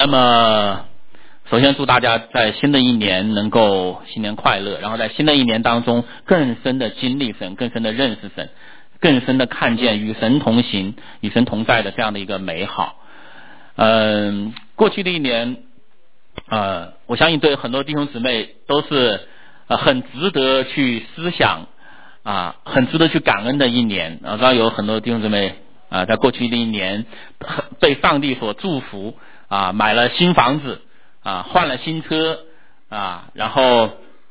那么首先祝大家在新的一年能够新年快乐，然后在新的一年当中更深的经历神，更深的认识神，更深的看见与神同行与神同在的这样的一个美好。过去的一年我相信对很多弟兄姊妹都是很值得去思想很值得去感恩的一年。刚刚有很多弟兄姊妹在过去的一年被上帝所祝福买了新房子换了新车然后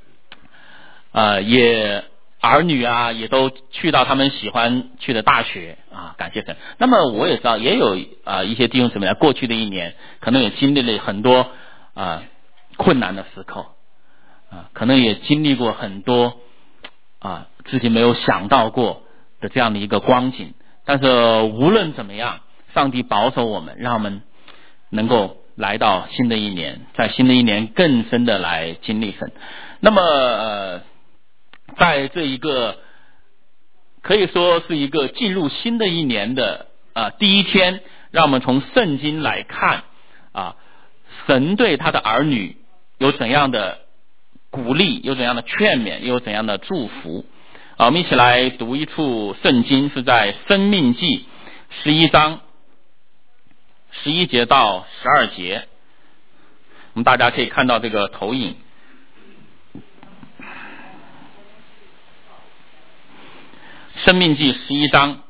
也儿女也都去到他们喜欢去的大学感谢神。那么我也知道也有一些弟兄姊妹在过去的一年可能也经历了很多困难的时刻可能也经历过很多自己没有想到过的这样的一个光景。但是无论怎么样，上帝保守我们，让我们能够来到新的一年，在新的一年更深的来经历神。那么在这一个可以说是一个进入新的一年的第一天，让我们从圣经来看神对他的儿女有怎样的鼓励，有怎样的劝勉，有怎样的祝福我们一起来读一处圣经，是在申命记11章11节到12节。我们大家可以看到这个投影，申命记11章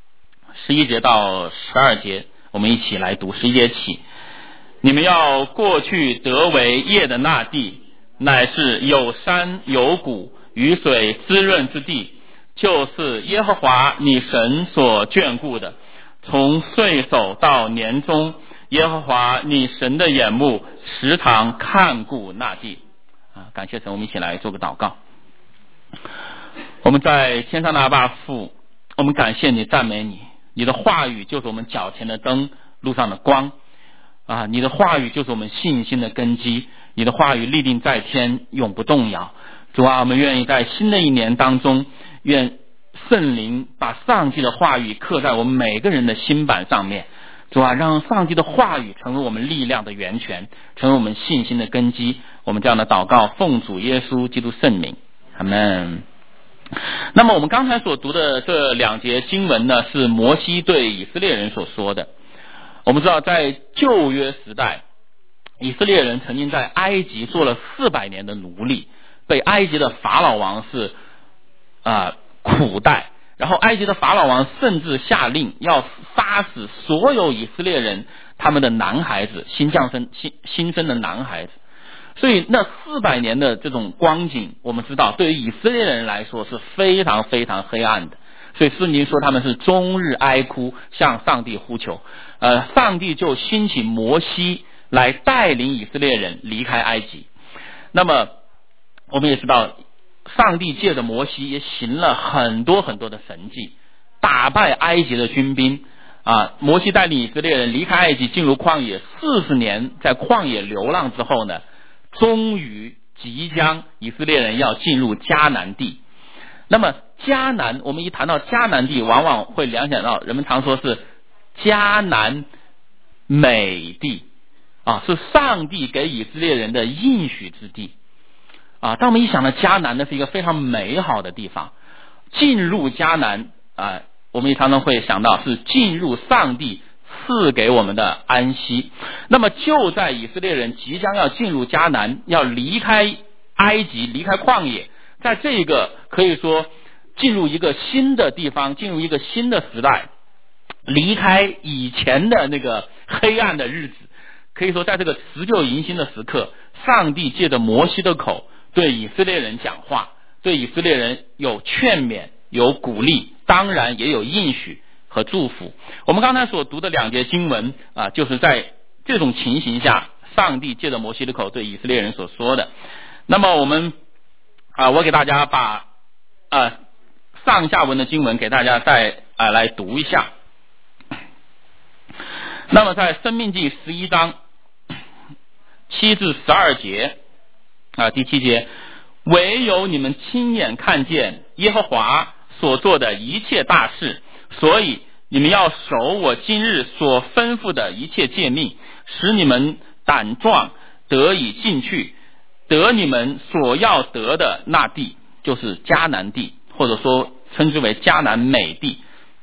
11节到12节，我们一起来读。11节起，你们要过去得为业的那地，乃是有山有谷，雨水滋润之地，就是耶和华你神所眷顾的。从岁首到年终，耶和华你神的眼目时常看顾那地感谢神。我们一起来做个祷告。我们在天上的阿爸父，我们感谢你，赞美你，你的话语就是我们脚前的灯，路上的光你的话语就是我们信心的根基，你的话语立定在天，永不动摇。主我们愿意在新的一年当中，愿圣灵把上帝的话语刻在我们每个人的心板上面。主让上帝的话语成为我们力量的源泉，成为我们信心的根基。我们这样的祷告奉主耶稣基督圣名，阿们。那么我们刚才所读的这2节经文呢，是摩西对以色列人所说的。我们知道在旧约时代，以色列人曾经在埃及做了400年的奴隶，被埃及的法老王是苦待，然后埃及的法老王甚至下令要杀死所有以色列人他们的男孩子，新生的男孩子。所以那400年的这种光景，我们知道对于以色列人来说是非常非常黑暗的。所以圣经说他们是终日哀哭，向上帝呼求上帝就兴起摩西来带领以色列人离开埃及。那么我们也知道上帝借着摩西也行了很多很多的神迹，打败埃及的军兵摩西带领以色列人离开埃及，进入旷野40年，在旷野流浪之后呢，终于即将以色列人要进入迦南地。那么迦南，我们一谈到迦南地，往往会联想到人们常说是迦南美地是上帝给以色列人的应许之地当我们一想到迦南，那是一个非常美好的地方。进入迦南我们也常常会想到是进入上帝赐给我们的安息。那么就在以色列人即将要进入迦南，要离开埃及，离开旷野，在这个可以说进入一个新的地方，进入一个新的时代，离开以前的那个黑暗的日子，可以说在这个辞旧迎新的时刻，上帝借着摩西的口对以色列人讲话，对以色列人有劝勉，有鼓励，当然也有应许和祝福。我们刚才所读的2节经文就是在这种情形下，上帝借着摩西的口对以色列人所说的。那么我们我给大家把上下文的经文给大家再来读一下。那么在申命记11章7至12节第7节，唯有你们亲眼看见耶和华所做的一切大事，所以你们要守我今日所吩咐的一切诫命，使你们胆壮，得以进去，得你们所要得的那地，就是迦南地，或者说称之为迦南美地，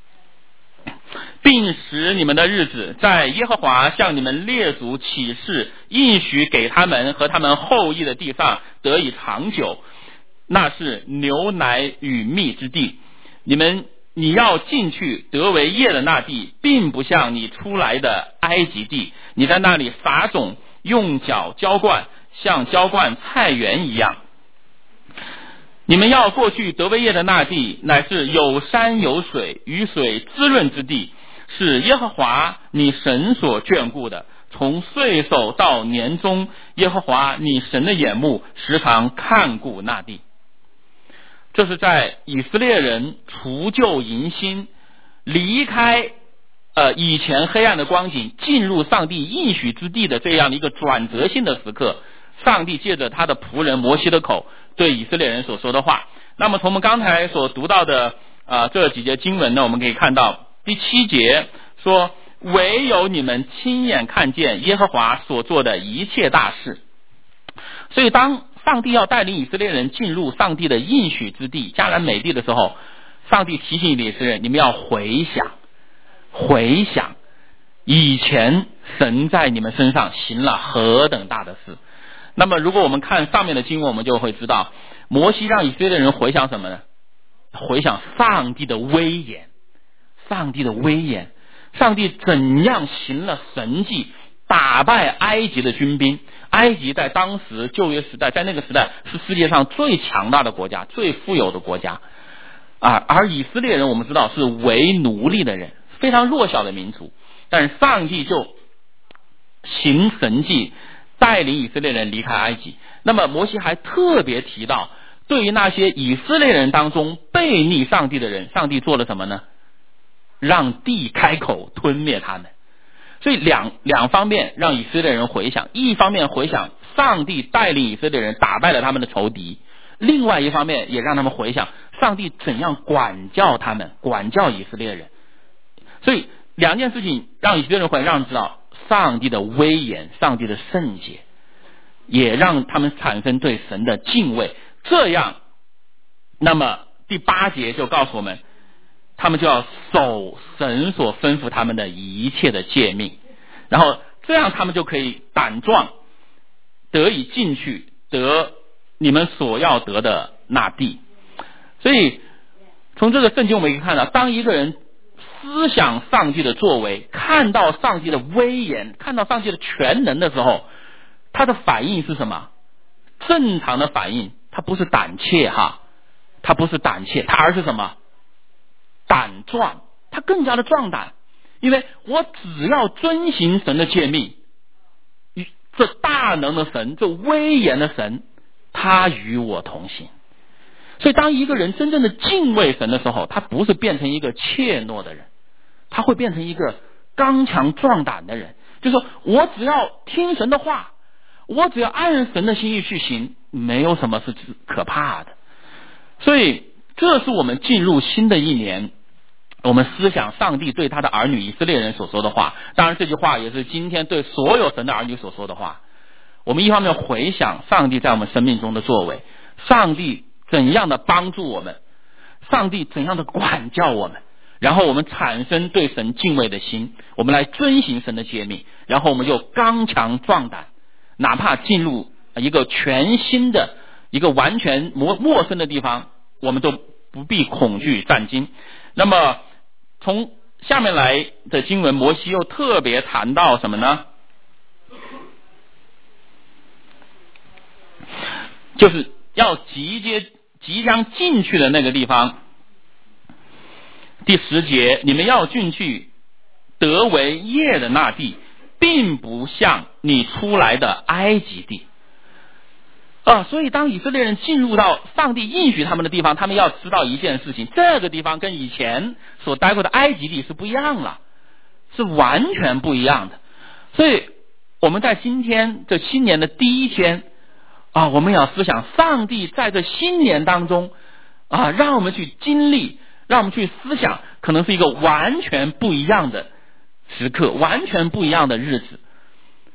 并使你们的日子在耶和华向你们列祖起誓应许给他们和他们后裔的地上得以长久，那是牛奶与蜜之地。你要进去得为业的那地，并不像你出来的埃及地，你在那里撒种，用脚浇灌，像浇灌菜园一样。你们要过去得为业的那地，乃是有山有水，雨水滋润之地，是耶和华你神所眷顾的。从岁首到年终，耶和华你神的眼目时常看顾那地。这是在以色列人除旧迎新，离开以前黑暗的光景，进入上帝应许之地的这样的一个转折性的时刻，上帝借着他的仆人摩西的口对以色列人所说的话。那么从我们刚才所读到的这几节经文呢，我们可以看到第7节说，唯有你们亲眼看见耶和华所做的一切大事。所以当上帝要带领以色列人进入上帝的应许之地迦南美地的时候，上帝提醒以色列人，你们要回想以前神在你们身上行了何等大的事。那么如果我们看上面的经文，我们就会知道摩西让以色列人回想什么呢？回想上帝的威严，上帝怎样行了神迹，打败埃及的军兵。埃及在当时旧约时代，在那个时代是世界上最强大的国家，最富有的国家而以色列人我们知道是为奴隶的人，非常弱小的民族，但是上帝就行神迹带领以色列人离开埃及。那么摩西还特别提到，对于那些以色列人当中悖逆上帝的人，上帝做了什么呢？让地开口吞灭他们。所以两方面让以色列人回想，一方面回想上帝带领以色列人打败了他们的仇敌，另外一方面也让他们回想上帝怎样管教他们，管教以色列人。所以两件事情让以色列人回想，让人知道上帝的威严，上帝的圣洁，也让他们产生对神的敬畏。这样，那么第8节就告诉我们，他们就要守神所吩咐他们的一切的诫命，然后这样他们就可以胆壮，得以进去得你们所要得的那地。所以从这个圣经我们可以看到，当一个人思想上帝的作为，看到上帝的威严，看到上帝的全能的时候，他的反应是什么？正常的反应，他不是胆怯他不是胆怯，他而是什么？胆壮，他更加的壮胆，因为我只要遵行神的诫命，这大能的神，这威严的神，他与我同行。所以当一个人真正的敬畏神的时候，他不是变成一个怯懦的人，他会变成一个刚强壮胆的人。就是说我只要听神的话，我只要按神的心意去行，没有什么是可怕的。所以这是我们进入新的一年，我们思想上帝对他的儿女以色列人所说的话。当然这句话也是今天对所有神的儿女所说的话。我们一方面回想上帝在我们生命中的作为，上帝怎样的帮助我们，上帝怎样的管教我们，然后我们产生对神敬畏的心，我们来遵行神的诫命，然后我们就刚强壮胆，哪怕进入一个全新的一个完全陌生的地方，我们都不必恐惧战惊。那么从下面来的经文，摩西又特别谈到什么呢？就是要即将进去的那个地方。第10节，你们要进去得为业的那地，并不像你出来的埃及地。所以当以色列人进入到上帝应许他们的地方，他们要知道一件事情，这个地方跟以前所待过的埃及地是不一样了，是完全不一样的。所以我们在今天这新年的第一天我们要思想上帝在这新年当中让我们去经历，让我们去思想，可能是一个完全不一样的时刻，完全不一样的日子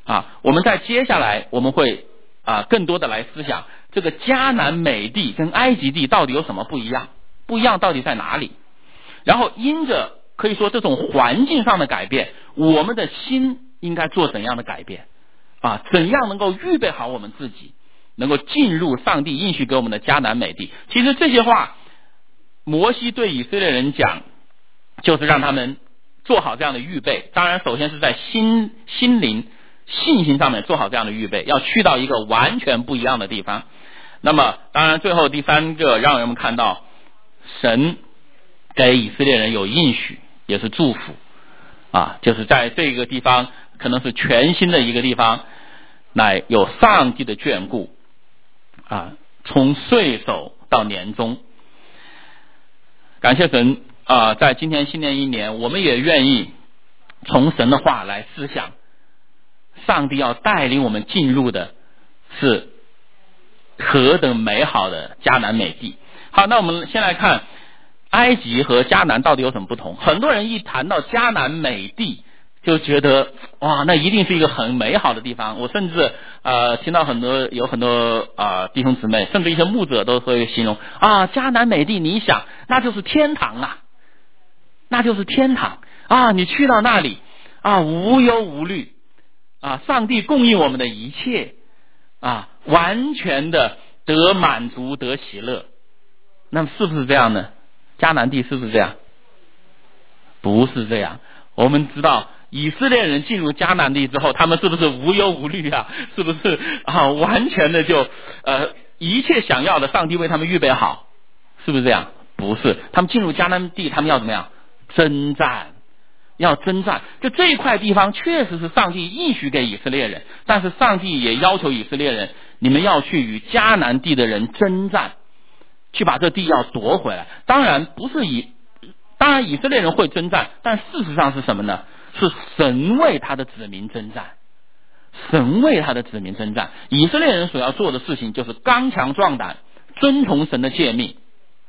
我们在接下来我们会更多的来思想这个迦南美地跟埃及地到底有什么不一样，不一样到底在哪里，然后因着可以说这种环境上的改变，我们的心应该做怎样的改变怎样能够预备好我们自己能够进入上帝应许给我们的迦南美地。其实这些话摩西对以色列人讲，就是让他们做好这样的预备。当然首先是在心灵信心上面做好这样的预备，要去到一个完全不一样的地方。那么当然最后第三个让人们看到神给以色列人有应许，也是祝福就是在这个地方可能是全新的一个地方，乃有上帝的眷顾从岁首到年终。感谢神在今天新年一年，我们也愿意从神的话来思想，上帝要带领我们进入的是何等美好的迦南美地。好，那我们先来看埃及和迦南到底有什么不同。很多人一谈到迦南美地就觉得哇，那一定是一个很美好的地方。我甚至听到有很多弟兄姊妹，甚至一些牧者都会形容迦南美地，你想那就是天堂那就是天堂你去到那里无忧无虑上帝供应我们的一切完全的得满足得喜乐。那么是不是这样呢？迦南地是不是这样？不是这样。我们知道以色列人进入迦南地之后，他们是不是无忧无虑是不是完全的就一切想要的上帝为他们预备好，是不是这样？不是。他们进入迦南地，他们要怎么样？征战，要征战。就这一块地方确实是上帝应许给以色列人，但是上帝也要求以色列人，你们要去与迦南地的人征战，去把这地要夺回来。当然以色列人会征战，但事实上是什么呢？是神为他的子民征战，神为他的子民征战。以色列人所要做的事情就是刚强壮胆，遵从神的诫命，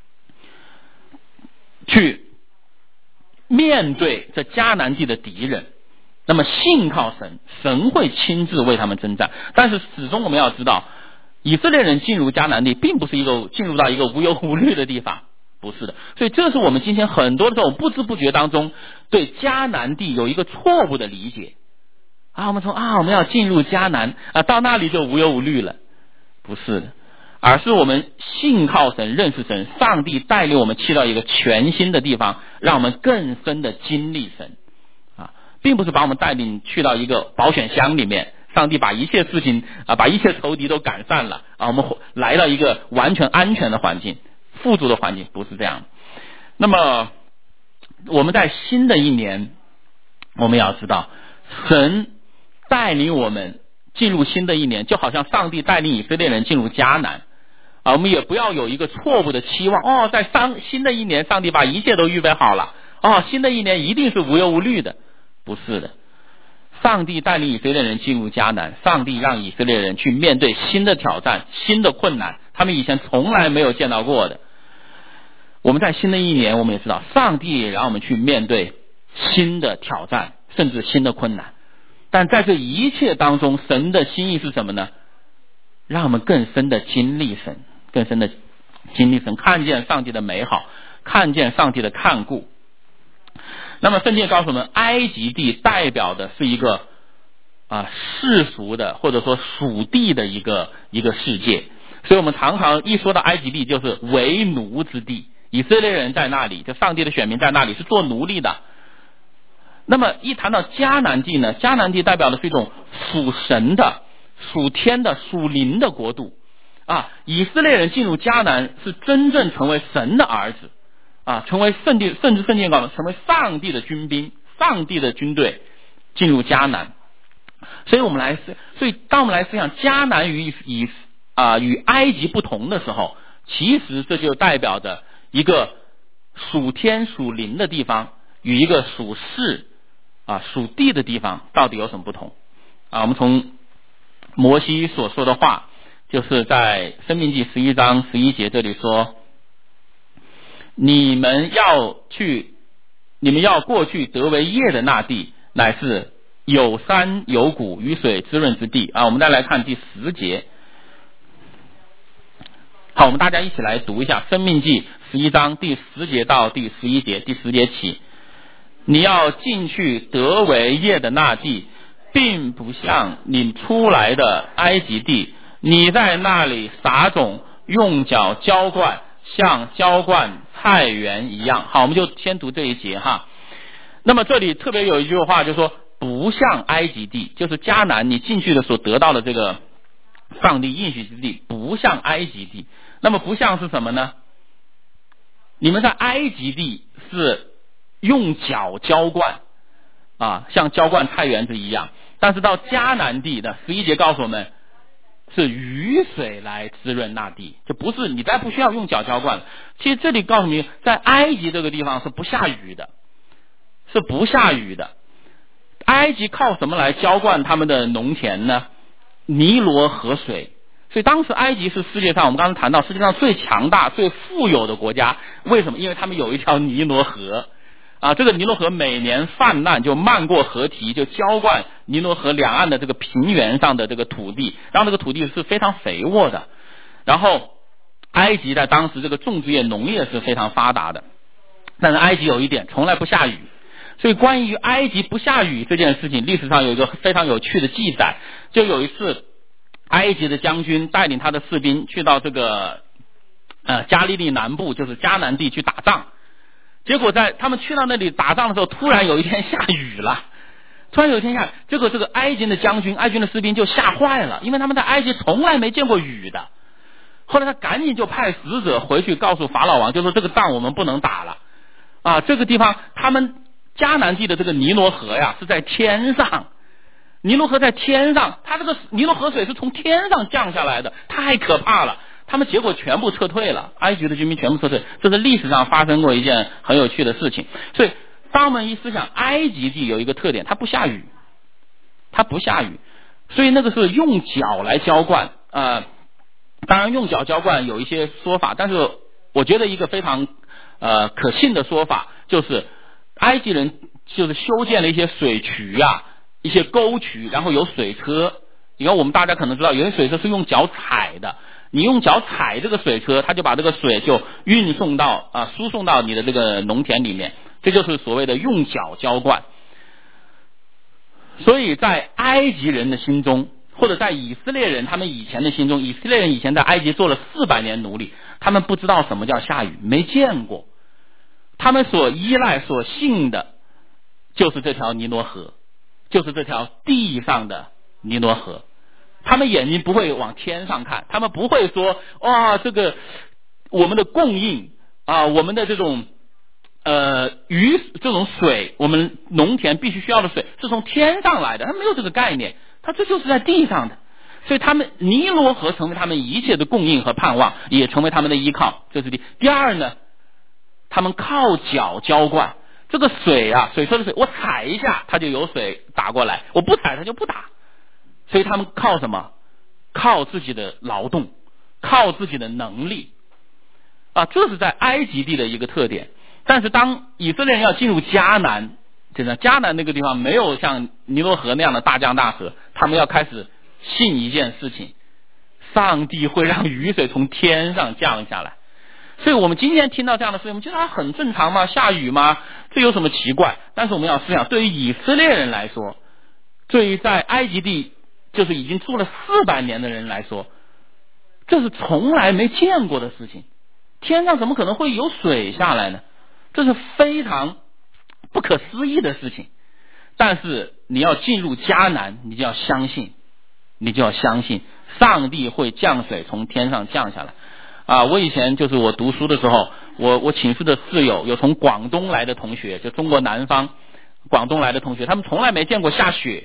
去面对这迦南地的敌人。那么信靠神，神会亲自为他们征战。但是始终我们要知道，以色列人进入迦南地并不是进入到一个无忧无虑的地方，不是的。所以这是我们今天很多的这种不知不觉当中对迦南地有一个错误的理解我们说我们要进入迦南到那里就无忧无虑了，不是的。而是我们信靠神，认识神，上帝带领我们去到一个全新的地方，让我们更深的经历神并不是把我们带领去到一个保险箱里面，上帝把一切事情把一切仇敌都赶散了我们来到一个完全安全的环境，富足的环境，不是这样。那么我们在新的一年，我们要知道神带领我们进入新的一年，就好像上帝带领以色列人进入迦南我们也不要有一个错误的期望在新的一年上帝把一切都预备好了新的一年一定是无忧无虑的，不是的。上帝带领以色列人进入迦南，上帝让以色列人去面对新的挑战，新的困难，他们以前从来没有见到过的。我们在新的一年，我们也知道上帝也让我们去面对新的挑战，甚至新的困难。但在这一切当中，神的心意是什么呢？让我们更深的经历神，更深的经历神，看见上帝的美好，看见上帝的看顾。那么圣经告诉我们，埃及地代表的是一个世俗的或者说属地的一个世界。所以我们常常一说到埃及地就是为奴之地，以色列人在那里，就上帝的选民在那里是做奴隶的。那么一谈到迦南地呢，迦南地代表的是一种属神的、属天的、属灵的国度以色列人进入迦南是真正成为神的儿子成为甚至圣经告诉成为上帝的军兵、上帝的军队进入迦南。所以当我们来思想迦南与埃及不同的时候，其实这就代表着一个属天属灵的地方与一个属世属地的地方到底有什么不同我们从摩西所说的话，就是在申命记11章11节这里说，你们要过去得为业的那地，乃是有山有谷，雨水滋润之地啊。我们再来看第10节。好，我们大家一起来读一下《申命记》11章第10节到第11节，第10节起，你要进去得为业的那地，并不像你出来的埃及地，你在那里撒种，用脚浇灌，像浇灌菜园一样。好，我们就先读这一节哈。那么这里特别有一句话，就是说不像埃及地，就是迦南你进去的所得到的这个上帝应许之地，不像埃及地。那么不像是什么呢？你们在埃及地是用脚浇灌啊，像浇灌菜园子一样，但是到迦南地的11节告诉我们，是雨水来滋润那地，就不是你再不需要用脚浇灌了。其实这里告诉你，在埃及这个地方是不下雨的，是不下雨的。埃及靠什么来浇灌他们的农田呢？尼罗河水。所以当时埃及是世界上，我们刚才谈到世界上最强大最富有的国家。为什么？因为他们有一条尼罗河啊，这个尼罗河每年泛滥，就漫过河堤，就浇灌尼罗河两岸的这个平原上的这个土地，让这个土地是非常肥沃的。然后埃及在当时这个种植业农业是非常发达的，但是埃及有一点，从来不下雨。所以关于埃及不下雨这件事情，历史上有一个非常有趣的记载。就有一次埃及的将军带领他的士兵去到这个加利利南部，就是迦南地去打仗，结果在他们去到那里打仗的时候，突然有一天下雨了。结果这个埃及的将军、埃及的士兵就吓坏了，因为他们在埃及从来没见过雨的。后来他赶紧就派使者回去告诉法老王，就说这个仗我们不能打了啊，这个地方他们迦南地的这个尼罗河呀是在天上，尼罗河在天上，它这个尼罗河水是从天上降下来的，太可怕了。他们结果全部撤退了，埃及的居民全部撤退，这是历史上发生过一件很有趣的事情。所以当我们一思想，埃及地有一个特点，它不下雨，所以那个是用脚来浇灌当然用脚浇灌有一些说法，但是我觉得一个非常可信的说法就是埃及人就是修建了一些水渠啊，一些沟渠，然后有水车。你看我们大家可能知道，有些水车是用脚踩的，你用脚踩这个水车，它就把这个水就运送到输送到你的这个农田里面，这就是所谓的用脚浇灌。所以在埃及人的心中，或者在以色列人他们以前的心中，以色列人以前在埃及做了400年奴隶，他们不知道什么叫下雨，没见过。他们所依赖所信的就是这条尼罗河，就是这条地上的尼罗河。他们眼睛不会往天上看，他们不会说哇，这个我们的供应我们的这种这种水，我们农田必须需要的水是从天上来的，他没有这个概念，他这就是在地上的。所以他们尼罗河成为他们一切的供应和盼望，也成为他们的依靠，这是第二呢，他们靠脚浇灌。这个水水车的水我踩一下它就有水打过来，我不踩它就不打。所以他们靠什么？靠自己的劳动，靠自己的能力这是在埃及地的一个特点。但是当以色列人要进入迦南，迦南那个地方没有像尼罗河那样的大江大河，他们要开始信一件事情，上帝会让雨水从天上降下来。所以我们今天听到这样的事情，我们觉得它很正常吗？下雨吗？这有什么奇怪？但是我们要思想，对于以色列人来说，对于在埃及地就是已经住了400年的人来说，这是从来没见过的事情。天上怎么可能会有水下来呢？这是非常不可思议的事情。但是你要进入迦南，你就要相信上帝会降水从天上降下来我以前就是我读书的时候，我寝室的室友有从广东来的同学，就中国南方广东来的同学，他们从来没见过下雪，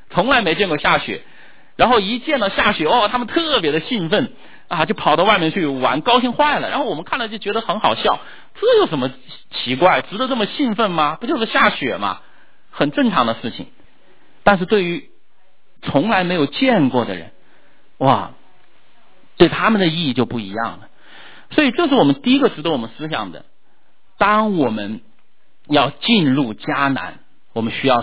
然后一见到下雪他们特别的兴奋就跑到外面去玩，高兴坏了。然后我们看了就觉得很好笑，这有什么奇怪？值得这么兴奋吗？不就是下雪吗？很正常的事情。但是对于从来没有见过的人，对他们的意义就不一样了。所以这是我们第一个值得我们思想的。当我们要进入迦南，我们需要什么？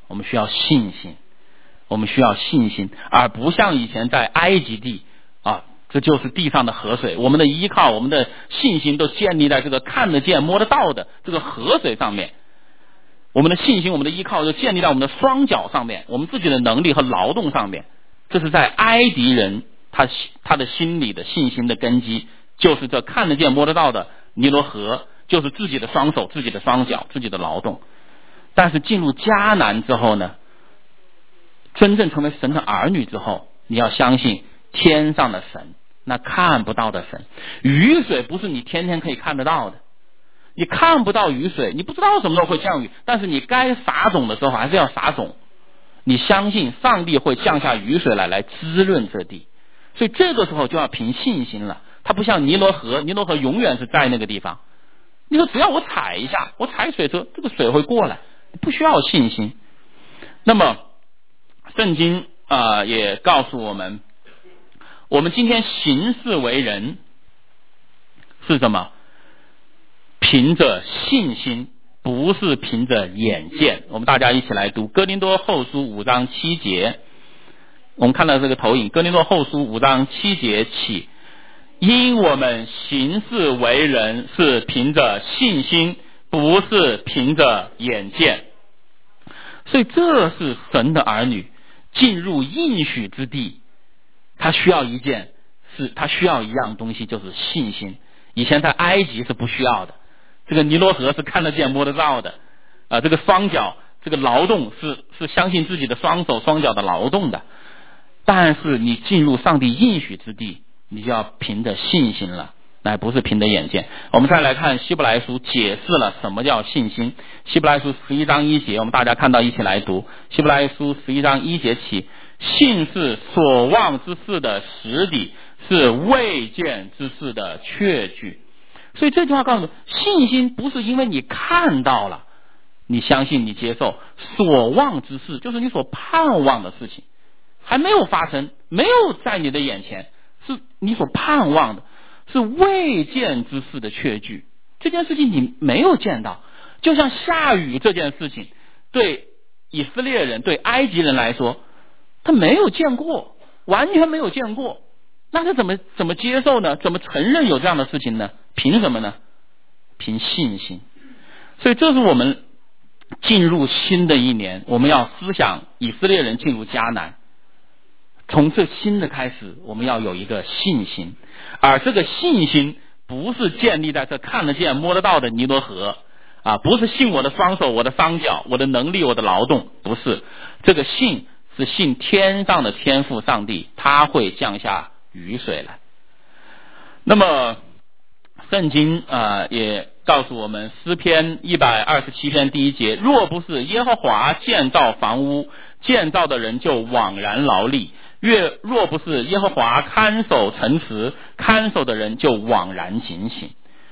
我们需要信心，我们需要信心，而不像以前在埃及地啊，这就是地上的河水，我们的依靠，我们的信心都建立在这个看得见摸得到的这个河水上面。我们的信心，我们的依靠就建立在我们的双脚上面，我们自己的能力和劳动上面。这是在埃及人他的心里的信心的根基，就是这看得见摸得到的尼罗河，就是自己的双手、自己的双脚、自己的劳动。但是进入迦南之后呢，真正成为神的儿女之后，你要相信天上的神，那看不到的神。雨水不是你天天可以看得到的，你看不到雨水，你不知道什么时候会降雨，但是你该撒种的时候还是要撒种。你相信上帝会降下雨水来滋润这地，所以这个时候就要凭信心了。它不像尼罗河，尼罗河永远是在那个地方。你说只要我踩一下，我踩水车，这个水会过来，不需要信心。那么圣经也告诉我们，我们今天行事为人是什么？凭着信心，不是凭着眼见。我们大家一起来读哥林多后书5章7节，我们看到这个投影，哥林多后书5章7节起，因我们行事为人是凭着信心，不是凭着眼见。所以这是神的儿女进入应许之地，他需要一样东西，就是信心。以前在埃及是不需要的，这个尼罗河是看得见摸得到的这个双脚，这个劳动是相信自己的双手双脚的劳动的。但是你进入上帝应许之地，你就要凭着信心了，那不是凭着眼见。我们再来看希伯来书解释了什么叫信心。希伯来书11章1节，我们大家看到一起来读。希伯来书11章1节起，信是所望之事的实底，是未见之事的确据。所以这句话告诉我，信心不是因为你看到了，你相信你接受，所望之事就是你所盼望的事情，还没有发生，没有在你的眼前，是你所盼望的，是未见之事的确据。这件事情你没有见到，就像下雨这件事情，对以色列人对埃及人来说，他没有见过，完全没有见过，那他怎么接受呢？怎么承认有这样的事情呢？凭什么呢？凭信心。所以这是我们进入新的一年，我们要思想以色列人进入迦南，从这新的开始，我们要有一个信心，而这个信心不是建立在这看得见摸得到的尼罗河不是信我的双手、我的双脚、我的能力、我的劳动，不是。这个信是信天上的天父上帝，他会降下雨水来。那么圣经也告诉我们，诗篇127篇第1节，若不是耶和华建造房屋，建造的人就枉然劳力；若不是耶和华看守城池，看守的人就枉然警醒。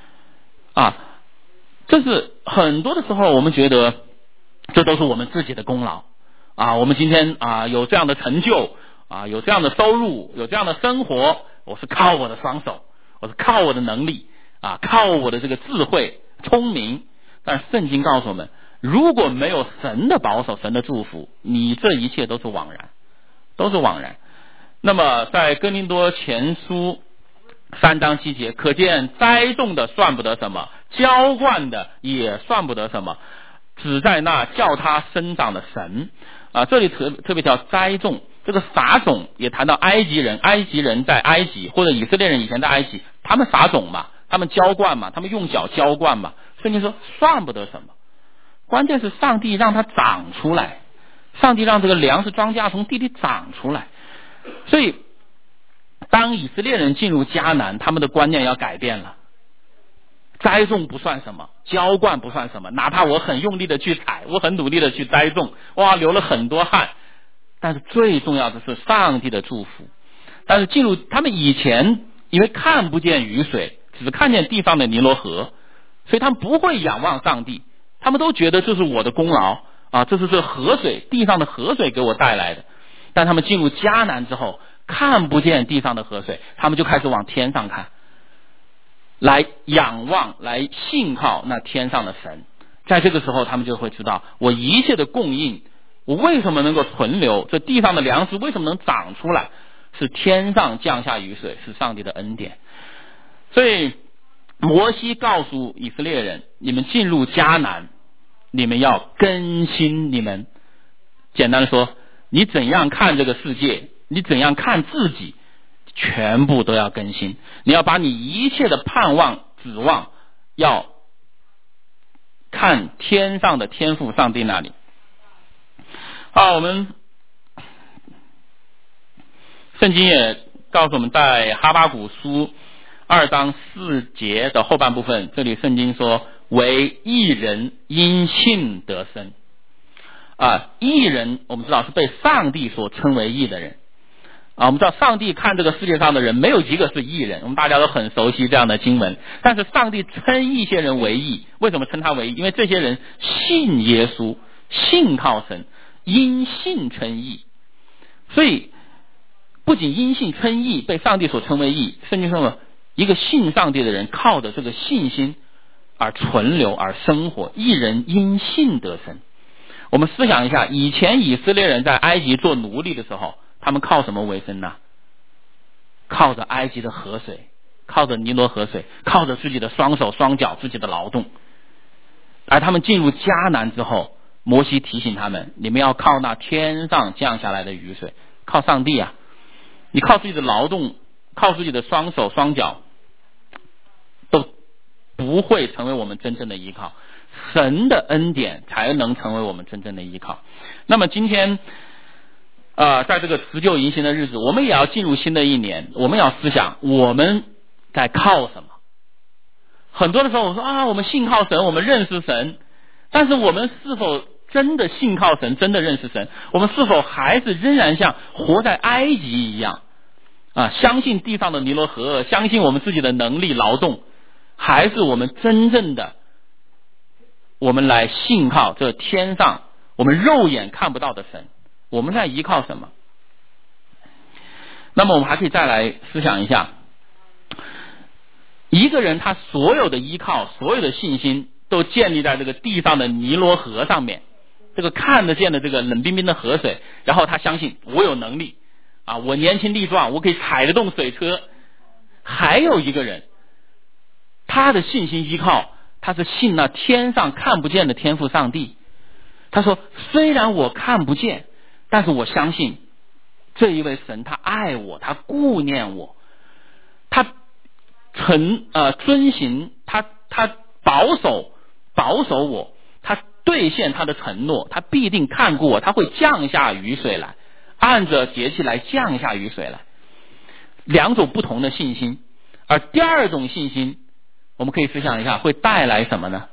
这是很多的时候我们觉得这都是我们自己的功劳我们今天有这样的成就有这样的收入，有这样的生活，我是靠我的双手，我是靠我的能力靠我的这个智慧聪明。但圣经告诉我们，如果没有神的保守，神的祝福，你这一切都是枉然，都是枉然。那么在哥林多前书3章7节，可见栽种的算不得什么，浇灌的也算不得什么，只在那叫他生长的神这里特别叫栽种。这个撒种也谈到埃及人在埃及，或者以色列人以前在埃及，他们撒种嘛，他们浇灌嘛，他们用脚浇灌嘛，圣经说算不得什么。关键是上帝让它长出来，上帝让这个粮食庄稼从地里长出来。所以当以色列人进入迦南，他们的观念要改变了，栽种不算什么，浇灌不算什么，哪怕我很用力的去采，我很努力的去栽种，流了很多汗，但是最重要的是上帝的祝福。但是进入他们以前因为看不见雨水，只看见地上的尼罗河，所以他们不会仰望上帝，他们都觉得这是我的功劳这是这河水，地上的河水给我带来的。但他们进入迦南之后，看不见地上的河水，他们就开始往天上看，来仰望，来信靠那天上的神。在这个时候他们就会知道，我一切的供应我为什么能够存留？这地上的粮食为什么能长出来？是天上降下雨水，是上帝的恩典。所以摩西告诉以色列人，你们进入迦南，你们要更新你们。简单的说，你怎样看这个世界，你怎样看自己，全部都要更新。你要把你一切的盼望指望要看天上的天父上帝那里。好，我们圣经也告诉我们，在哈巴谷书2章4节的后半部分，这里圣经说，为义人因信得生。义人我们知道是被上帝所称为义的人。我们知道上帝看这个世界上的人没有一个是义人，我们大家都很熟悉这样的经文。但是上帝称一些人为义，为什么称他为义？因为这些人信耶稣，信靠神，因信称义。所以不仅因信称义被上帝所称为义，圣经说一个信上帝的人靠着这个信心而存留而生活，义人因信得生。我们思想一下，以前以色列人在埃及做奴隶的时候，他们靠什么为生呢？靠着埃及的河水，靠着尼罗河水，靠着自己的双手双脚，自己的劳动。而他们进入迦南之后，摩西提醒他们，你们要靠那天上降下来的雨水，靠上帝啊！你靠自己的劳动，靠自己的双手双脚，都不会成为我们真正的依靠。神的恩典才能成为我们真正的依靠。那么今天在这个辞旧迎新的日子，我们也要进入新的一年，我们要思想我们在靠什么。很多的时候我说我们信靠神，我们认识神，但是我们是否真的信靠神，真的认识神？我们是否还是仍然像活在埃及一样相信地上的尼罗河，相信我们自己的能力劳动，还是我们真正的我们来信靠这天上我们肉眼看不到的神？我们在依靠什么？那么我们还可以再来思想一下，一个人他所有的依靠，所有的信心都建立在这个地上的尼罗河上面，这个看得见的这个冷冰冰的河水，然后他相信我有能力我年轻力壮，我可以踩得动水车。还有一个人，他的信心依靠，他是信那天上看不见的天父上帝。他说，虽然我看不见，但是我相信这一位神他爱我，他顾念我，他遵行，他保守我，他兑现他的承诺，他必定看顾我，他会降下雨水来，按着节气来降下雨水来。两种不同的信心。而第二种信心，我们可以思想一下，会带来什么呢？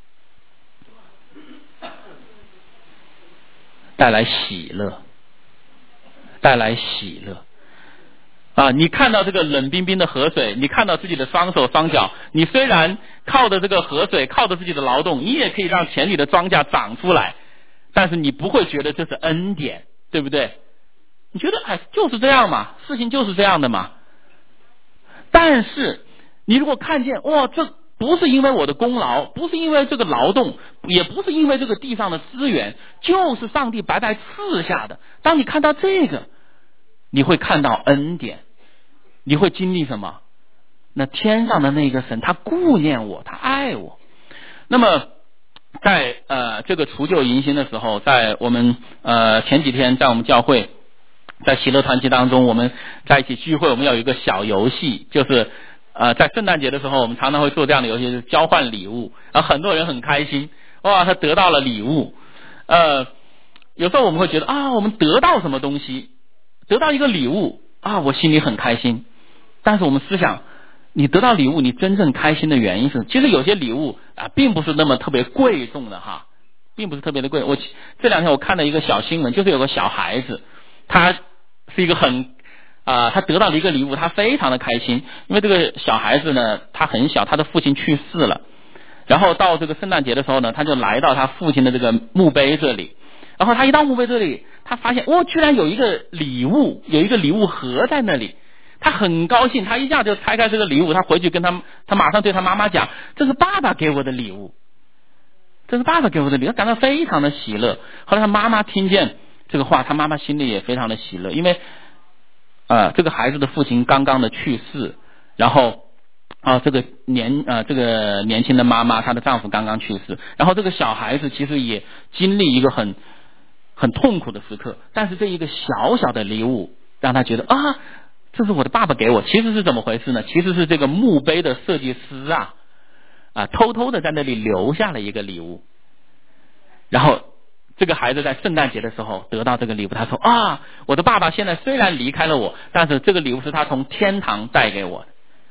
带来喜乐，带来喜乐你看到这个冷冰冰的河水，你看到自己的双手双脚，你虽然靠着这个河水，靠着自己的劳动，你也可以让田里的庄稼长出来，但是你不会觉得这是恩典，对不对？你觉得就是这样嘛，事情就是这样的嘛。但是你如果看见这不是因为我的功劳，不是因为这个劳动，也不是因为这个地上的资源，就是上帝白白赐下的。当你看到这个，你会看到恩典，你会经历什么？那天上的那个神，他顾念我，他爱我。那么在这个除旧迎新的时候，在我们前几天在我们教会，在喜乐团契当中，我们在一起聚会，我们有一个小游戏，就是在圣诞节的时候，我们常常会做这样的游戏，就是交换礼物，很多人很开心，他得到了礼物。有时候我们会觉得我们得到什么东西，得到一个礼物我心里很开心。但是我们思想，你得到礼物，你真正开心的原因是，其实有些礼物并不是那么特别贵重的并不是特别的贵。这两天我看了一个小新闻，就是有个小孩子，他是一个他得到了一个礼物，他非常的开心。因为这个小孩子呢，他很小，他的父亲去世了，然后到这个圣诞节的时候呢，他就来到他父亲的这个墓碑这里，然后他一到墓碑这里，他发现居然有一个礼物，有一个礼物盒在那里，他很高兴，他一下就拆开这个礼物，他回去跟他马上对他妈妈讲，这是爸爸给我的礼物。 这是爸爸给我的礼物，他感到非常的喜乐。后来他妈妈听见这个话，他妈妈心里也非常的喜乐，因为这个孩子的父亲刚刚的去世，然后这个年轻的妈妈，她的丈夫刚刚去世，然后这个小孩子其实也经历一个很痛苦的时刻，但是这一个小小的礼物让他觉得这是我的爸爸给我。其实是怎么回事呢？其实是这个墓碑的设计师偷偷的在那里留下了一个礼物，然后这个孩子在圣诞节的时候得到这个礼物，他说我的爸爸现在虽然离开了我，但是这个礼物是他从天堂带给我的。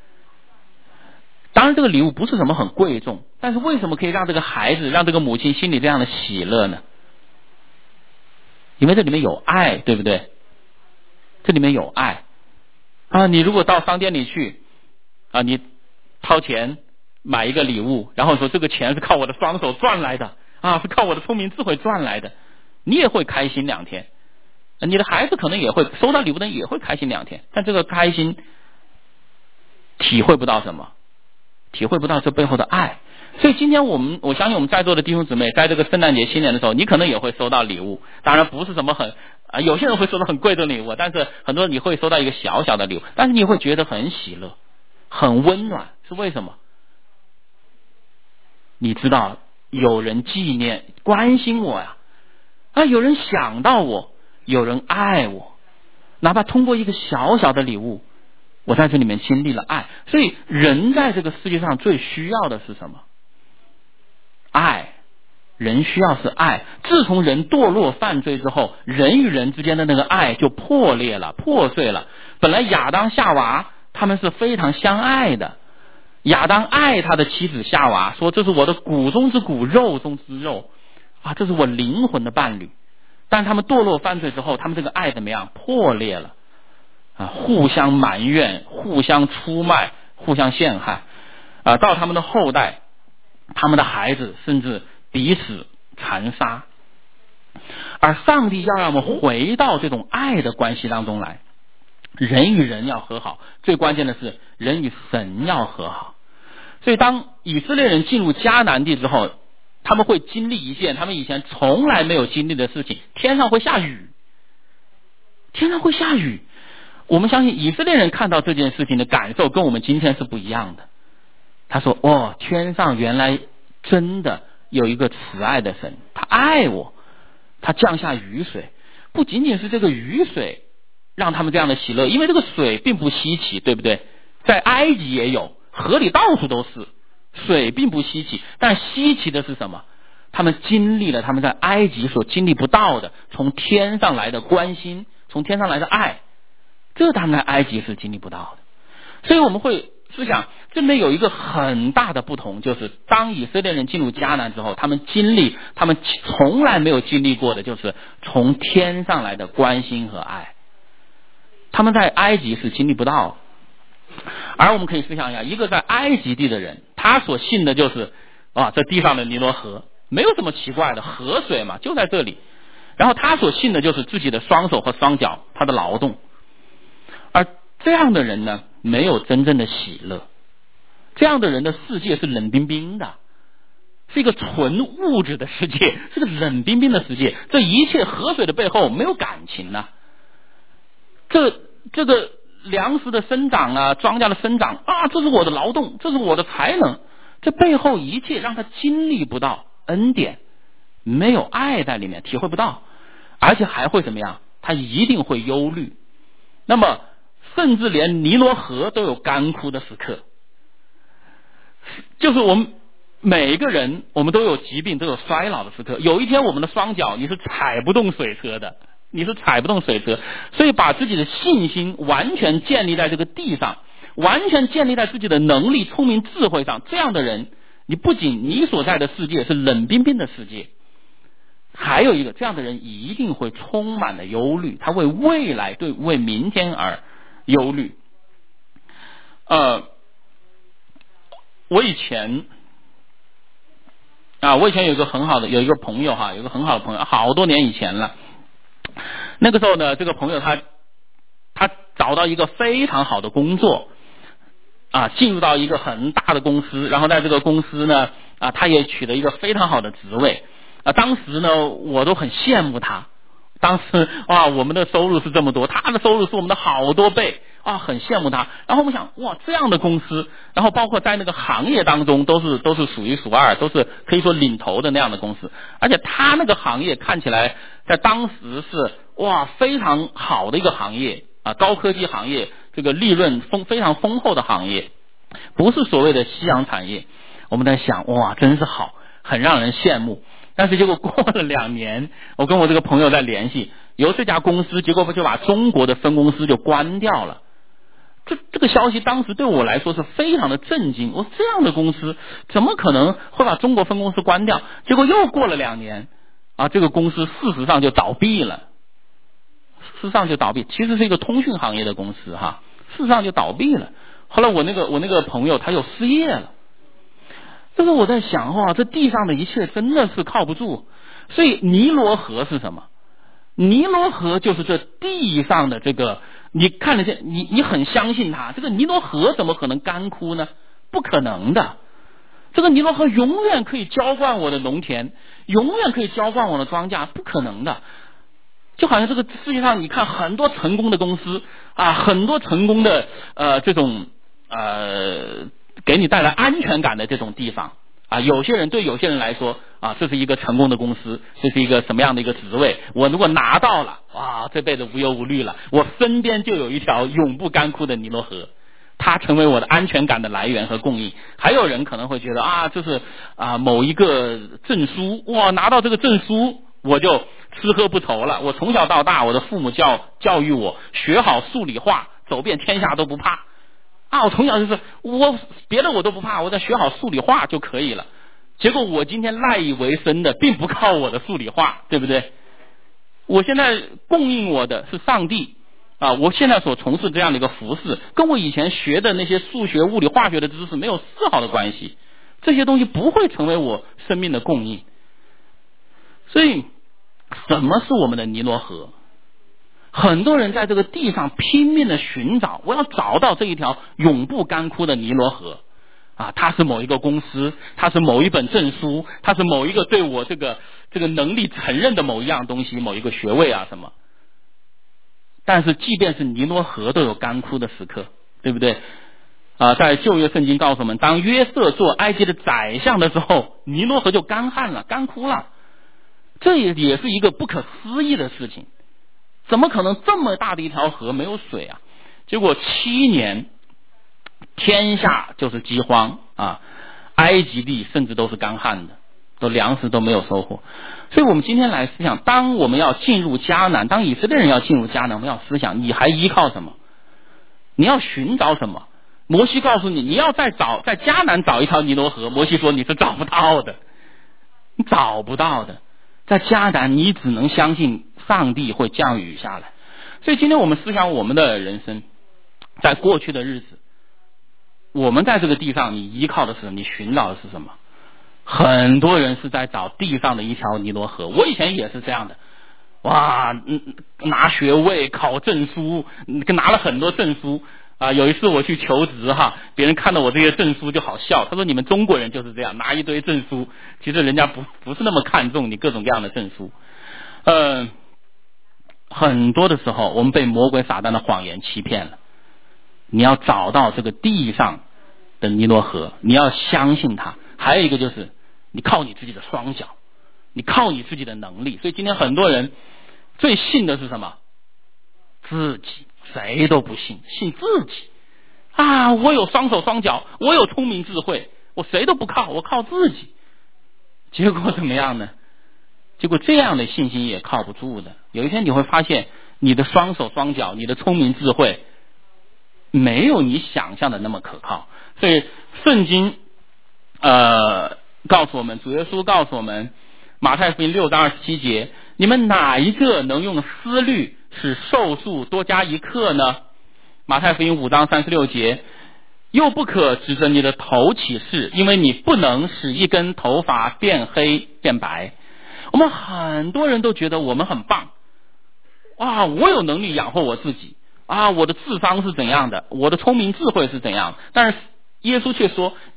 当然这个礼物不是什么很贵重，但是为什么可以让这个孩子，让这个母亲心里这样的喜乐呢？因为这里面有爱，对不对？这里面有爱你如果到商店里去你掏钱买一个礼物，然后说这个钱是靠我的双手赚来的是靠我的聪明智慧赚来的，你也会开心2天，你的孩子可能也会收到礼物的人也会开心2天，但这个开心体会不到什么，体会不到这背后的爱。所以今天我相信我们在座的弟兄姊妹，在这个圣诞节新年的时候，你可能也会收到礼物，当然不是什么有些人会收到很贵的礼物，但是很多人你会收到一个小小的礼物，但是你会觉得很喜乐，很温暖，是为什么？你知道有人纪念关心我有人想到我，有人爱我，哪怕通过一个小小的礼物，我在这里面经历了爱。所以人在这个世界上最需要的是什么？爱。人需要是爱。自从人堕落犯罪之后，人与人之间的那个爱就破裂了，破碎了。本来亚当夏娃他们是非常相爱的，亚当爱他的妻子夏娃，说这是我的骨中之骨，肉中之肉这是我灵魂的伴侣。但他们堕落犯罪之后，他们这个爱怎么样？破裂了互相埋怨，互相出卖，互相陷害到他们的后代，他们的孩子甚至彼此残杀。而上帝要让我们回到这种爱的关系当中来，人与人要和好，最关键的是人与神要和好。所以当以色列人进入迦南地之后，他们会经历一件他们以前从来没有经历的事情，天上会下雨。天上会下雨。我们相信以色列人看到这件事情的感受跟我们今天是不一样的。他说天上原来真的有一个慈爱的神，他爱我，他降下雨水。不仅仅是这个雨水让他们这样的喜乐，因为这个水并不稀奇，对不对？在埃及也有，河里到处都是，水并不稀奇。但稀奇的是什么？他们经历了他们在埃及所经历不到的，从天上来的关心，从天上来的爱，这他们在埃及是经历不到的。所以我们会思想，这里面有一个很大的不同，就是当以色列人进入迦南之后，他们经历他们从来没有经历过的，就是从天上来的关心和爱，他们在埃及是经历不到。而我们可以思想一下，一个在埃及地的人，他所信的就是这地上的尼罗河，没有什么奇怪的，河水嘛，就在这里。然后他所信的就是自己的双手和双脚，他的劳动。而这样的人呢，没有真正的喜乐。这样的人的世界是冷冰冰的，是一个纯物质的世界，是个冷冰冰的世界。这一切河水的背后没有感情这个粮食的生长庄稼的生长这是我的劳动，这是我的才能，这背后一切让他经历不到恩典，没有爱在里面，体会不到，而且还会怎么样？他一定会忧虑。那么甚至连尼罗河都有干枯的时刻，就是我们每一个人，我们都有疾病，都有衰老的时刻。有一天我们的双脚你是踩不动水车的，你是踩不动水车。所以把自己的信心完全建立在这个地上，完全建立在自己的能力、聪明、智慧上，这样的人，你不仅你所在的世界是冷冰冰的世界，还有一个，这样的人一定会充满了忧虑，他为未来，为明天而忧虑。我以前有一个很好的，有一个朋友有一个很好的朋友，好多年以前了。那个时候呢，这个朋友他找到一个非常好的工作进入到一个很大的公司，然后在这个公司呢他也取得一个非常好的职位当时呢我都很羡慕他。当时我们的收入是这么多，他的收入是我们的好多倍很羡慕他。然后我们想这样的公司，然后包括在那个行业当中都是数一数二，都是可以说领头的那样的公司，而且他那个行业看起来在当时是非常好的一个行业高科技行业，这个利润非常丰厚的行业，不是所谓的夕阳产业。我们在想真是好，很让人羡慕。但是结果过了2年，我跟我这个朋友在联系，由这家公司结果就把中国的分公司就关掉了。这个消息当时对我来说是非常的震惊，这样的公司怎么可能会把中国分公司关掉？结果又过了2年这个公司事实上就倒闭了。事实上就倒闭，其实是一个通讯行业的公司事实上就倒闭了。后来我那个朋友他又失业了。这个我在想这地上的一切真的是靠不住。所以尼罗河是什么？尼罗河就是这地上的这个，你看得见，你很相信它，这个尼罗河怎么可能干枯呢？不可能的。这个尼罗河永远可以浇灌我的农田，永远可以浇灌我的庄稼，不可能的。就好像这个世界上你看很多成功的公司很多成功的这种给你带来安全感的这种地方有些人对有些人来说这是一个成功的公司，这是一个什么样的一个职位，我如果拿到了这辈子无忧无虑了，我身边就有一条永不干枯的尼罗河，它成为我的安全感的来源和供应。还有人可能会觉得这是某一个证书，拿到这个证书我就吃喝不愁了。我从小到大我的父母教育我学好数理化，走遍天下都不怕我从小就是别的我都不怕，我再学好数理化就可以了。结果我今天赖以为生的并不靠我的数理化，对不对？我现在供应我的是上帝我现在所从事这样的一个服事，跟我以前学的那些数学物理化学的知识没有丝毫的关系，这些东西不会成为我生命的供应。所以什么是我们的尼罗河？很多人在这个地上拼命的寻找，我要找到这一条永不干枯的尼罗河它是某一个公司，它是某一本证书，它是某一个对我这个能力承认的某一样东西，某一个学位什么。但是即便是尼罗河都有干枯的时刻，对不对在旧约圣经告诉我们，当约瑟做埃及的宰相的时候，尼罗河就干旱了，干枯了。这也是一个不可思议的事情，怎么可能这么大的一条河没有水结果7年天下就是饥荒埃及地甚至都是干旱的，都粮食都没有收获。所以我们今天来思想，当我们要进入迦南，当以色列人要进入迦南，我们要思想你还依靠什么，你要寻找什么。摩西告诉你，你要在迦南找一条尼罗河，摩西说你是找不到的，你找不到的。在迦南你只能相信上帝会降雨下来。所以今天我们思想我们的人生，在过去的日子，我们在这个地上你依靠的是什么，你寻找的是什么。很多人是在找地上的一条尼罗河，我以前也是这样的拿学位考证书，拿了很多证书有一次我去求职别人看到我这些证书就好笑，他说你们中国人就是这样，拿一堆证书，其实人家不是那么看重你各种各样的证书。很多的时候我们被魔鬼撒旦的谎言欺骗了。你要找到这个地上的尼罗河，你要相信它。还有一个就是你靠你自己的双脚，你靠你自己的能力。所以今天很多人最信的是什么？自己，谁都不信，信自己我有双手双脚，我有聪明智慧，我谁都不靠，我靠自己。结果怎么样呢？结果这样的信心也靠不住的。有一天你会发现，你的双手双脚，你的聪明智慧没有你想象的那么可靠。所以圣经告诉我们，主耶稣告诉我们，马太福音6章27节，你们哪一个能用思虑使寿数多加1刻呢？马太福音5章36节，又不可指着你的头起誓，因为你不能使一根头发变黑变白。我们很多人都觉得我们很棒我有能力养活我自己我的智商是怎样的，我的聪明智慧是怎样的。但是耶稣却说，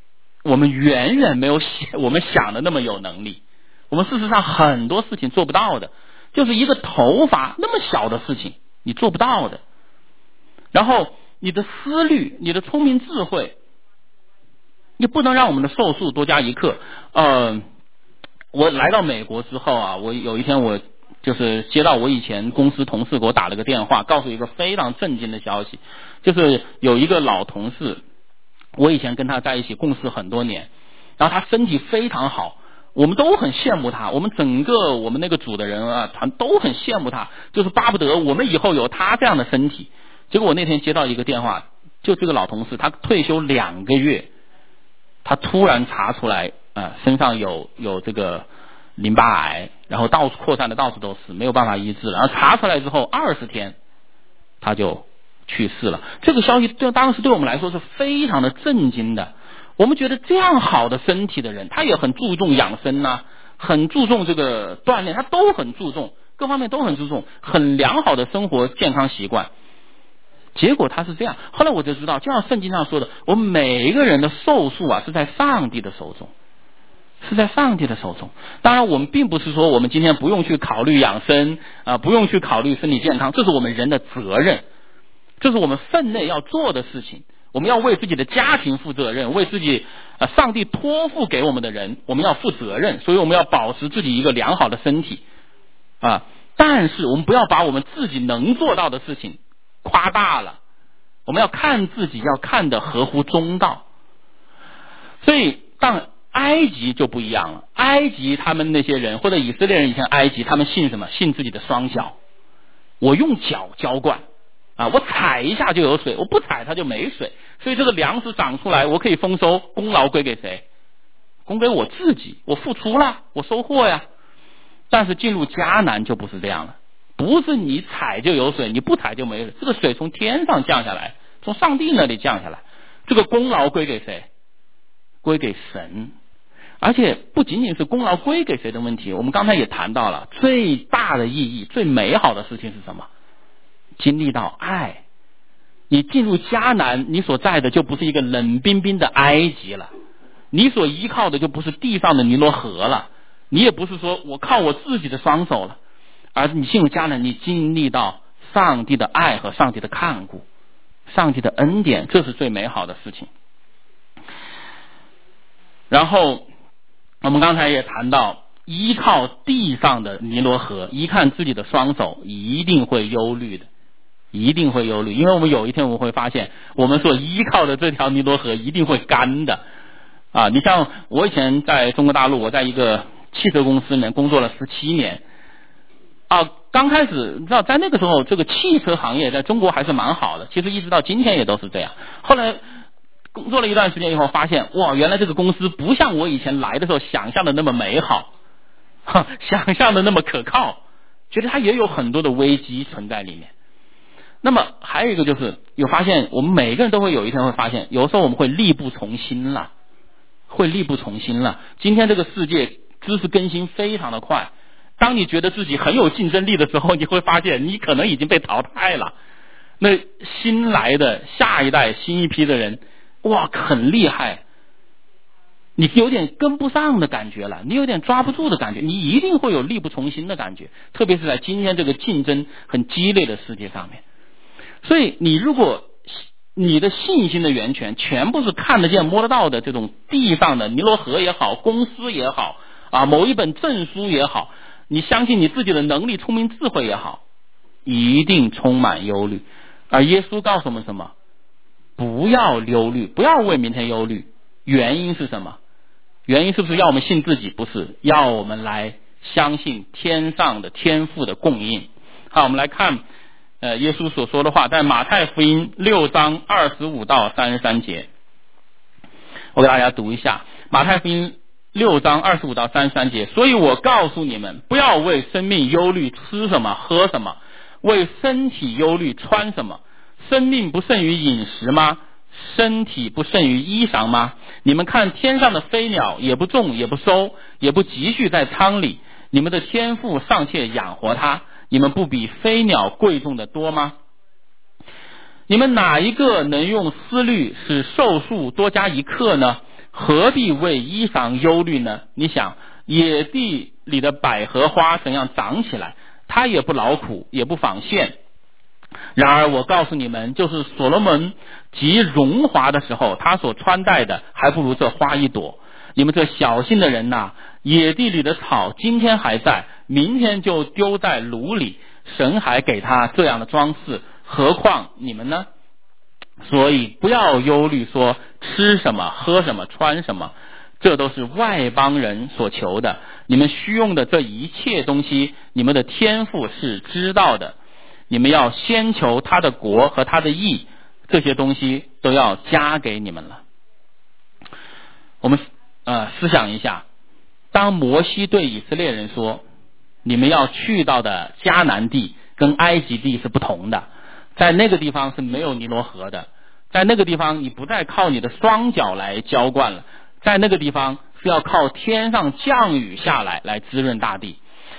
我们远远没有我们想的那么有能力。我们事实上很多事情做不到的，就是一个头发那么小的事情你做不到的。然后你的思虑，你的聪明智慧，你不能让我们的寿数多加一刻。我来到美国之后啊，我有一天我就是接到我以前公司同事给我打了个电话，告诉一个非常震惊的消息，就是有一个老同事，我以前跟他在一起共事很多年，然后他身体非常好，我们都很羡慕他，我们那个组的人啊，团都很羡慕他，就是巴不得我们以后有他这样的身体。结果我那天接到一个电话，就这个老同事他退休2个月，他突然查出来身上有这个淋巴癌，然后到处扩散的到处都是，没有办法医治了。然后查出来之后20天他就去世了。这个消息当时对我们来说是非常的震惊的。我们觉得这样好的身体的人，他也很注重养生啊，很注重这个锻炼，他都很注重，各方面都很注重，很良好的生活健康习惯。结果他是这样，后来我就知道，就像圣经上说的，我们每一个人的寿数啊是在上帝的手中，是在上帝的手中。当然我们并不是说我们今天不用去考虑养生不用去考虑身体健康，这是我们人的责任，这是我们分内要做的事情。我们要为自己的家庭负责任，为自己上帝托付给我们的人我们要负责任，所以我们要保持自己一个良好的身体但是我们不要把我们自己能做到的事情夸大了，我们要看自己，要看得合乎中道。所以当埃及就不一样了，埃及他们那些人或者以色列人以前埃及他们信什么？信自己的双脚，我用脚浇灌我踩一下就有水，我不踩它就没水，所以这个粮食长出来我可以丰收，功劳归给谁？归给我自己，我付出了，我收获呀。但是进入迦南就不是这样了，不是你踩就有水，你不踩就没水，这个水从天上降下来，从上帝那里降下来，这个功劳归给谁？归给神。而且不仅仅是功劳归给谁的问题，我们刚才也谈到了最大的意义，最美好的事情是什么？经历到爱。你进入迦南，你所在的就不是一个冷冰冰的埃及了，你所依靠的就不是地上的尼罗河了，你也不是说我靠我自己的双手了，而你进入迦南，你经历到上帝的爱和上帝的看顾，上帝的恩典，这是最美好的事情。然后我们刚才也谈到，依靠地上的尼罗河，依靠自己的双手，一定会忧虑的，一定会忧虑，因为我们有一天我们会发现，我们所依靠的这条尼罗河一定会干的你像我以前在中国大陆，我在一个汽车公司里面工作了17年刚开始你知道，在那个时候这个汽车行业在中国还是蛮好的，其实一直到今天也都是这样。后来工作了一段时间以后发现，哇，原来这个公司不像我以前来的时候想象的那么美好想象的那么可靠，觉得它也有很多的危机存在里面。那么还有一个就是有发现，我们每一个人都会有一天会发现，有时候我们会力不从心了，今天这个世界知识更新非常的快，当你觉得自己很有竞争力的时候，你会发现你可能已经被淘汰了。那新来的下一代新一批的人，哇，很厉害，你有点跟不上的感觉了，你有点抓不住的感觉，你一定会有力不从心的感觉，特别是在今天这个竞争很激烈的世界上面。所以你如果你的信心的源泉全部是看得见摸得到的这种地上的尼罗河也好，公司也好某一本证书也好，你相信你自己的能力聪明智慧也好，一定充满忧虑。而耶稣告诉我们什么？不要忧虑，不要为明天忧虑。原因是什么？原因是不是要我们信自己？不是，要我们来相信天上的天父的供应。好，我们来看耶稣所说的话，在马太福音6章25到33节，我给大家读一下。马太福音6章25到33节，所以我告诉你们，不要为生命忧虑吃什么喝什么，为身体忧虑穿什么。生命不胜于饮食吗？身体不胜于衣裳吗？你们看天上的飞鸟，也不种也不收，也不积蓄在仓里，你们的天父尚且养活它，你们不比飞鸟贵重的多吗？你们哪一个能用思虑使寿数多加1刻呢？ 何必为衣裳忧虑呢？你想，野地里的百合花怎样长起来，它也不劳苦，也不纺线。然而我告诉你们，就是所罗门极荣华的时候，他所穿戴的还不如这花一朵。你们这小心的人呐，野地里的草今天还在，明天就丢在炉里，神还给他这样的装饰，何况你们呢？所以不要忧虑说吃什么喝什么穿什么，这都是外邦人所求的。你们需用的这一切东西，你们的天父是知道的。你们要先求他的国和他的义，这些东西都要加给你们了。我们思想一下，当摩西对以色列人说，你们要去到的迦南地跟埃及地是不同的，在那个地方是没有尼罗河的，在那个地方你不再靠你的双脚来浇灌了，在那个地方是要靠天上降雨下来滋润大地。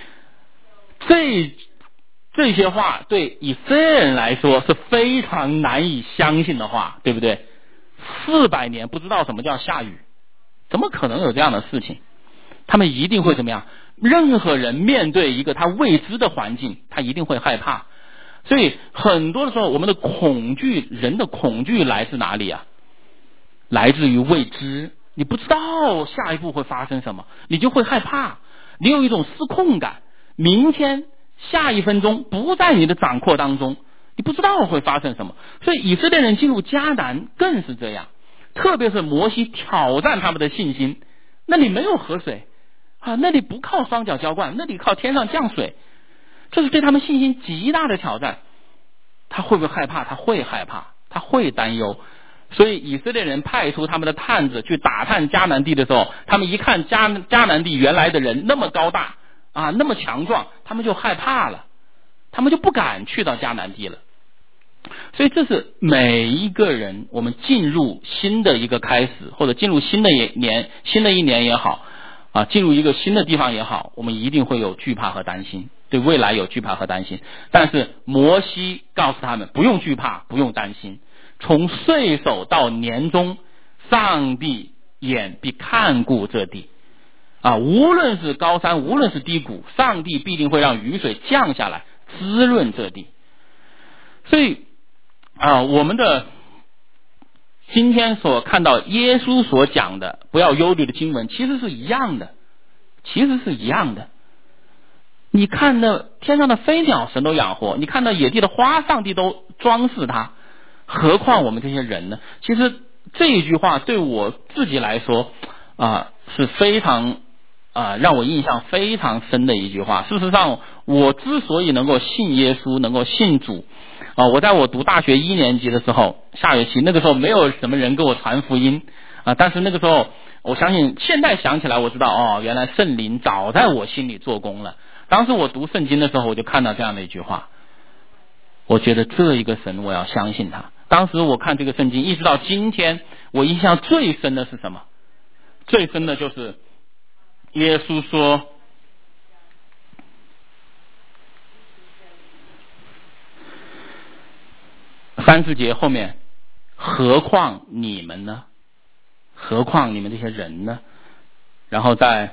这些话对以色列人来说是非常难以相信的话，对不对？400年不知道什么叫下雨，怎么可能有这样的事情？他们一定会怎么样？任何人面对一个他未知的环境，他一定会害怕。所以很多的时候，我们的恐惧，人的恐惧来自哪里啊？来自于未知，你不知道下一步会发生什么，你就会害怕，你有一种失控感，明天下一分钟不在你的掌握当中，你不知道会发生什么。所以以色列人进入迦南更是这样，特别是摩西挑战他们的信心，那里没有河水啊，那里不靠双脚浇灌，那里靠天上降水，这是对他们信心极大的挑战。他会不会害怕？他会害怕，他会担忧。所以以色列人派出他们的探子去打探迦南地的时候，他们一看迦南地原来的人那么高大啊，那么强壮，他们就害怕了，他们就不敢去到迦南地了。所以这是每一个人，我们进入新的一个开始，或者进入新的一年也好啊，进入一个新的地方也好，我们一定会有惧怕和担心，对未来有惧怕和担心。但是摩西告诉他们，不用惧怕，不用担心，从岁首到年终，上帝眼必看顾这地啊，无论是高山，无论是低谷，上帝必定会让雨水降下来，滋润这地。所以我们的今天所看到耶稣所讲的不要忧虑的经文，其实是一样的，你看那天上的飞鸟，神都养活；你看那野地的花，上帝都装饰它，何况我们这些人呢？其实这一句话对我自己来说是非常让我印象非常深的一句话。事实上，我之所以能够信耶稣，能够信主我在我读大学1年级的时候，下学期那个时候没有什么人给我传福音但是那个时候我相信，现在想起来我知道原来圣灵早在我心里做工了。当时我读圣经的时候，我就看到这样的一句话，我觉得这一个神我要相信他。当时我看这个圣经一直到今天，我印象最深的是什么？最深的就是耶稣说30节后面，何况你们呢？何况你们这些人呢？然后在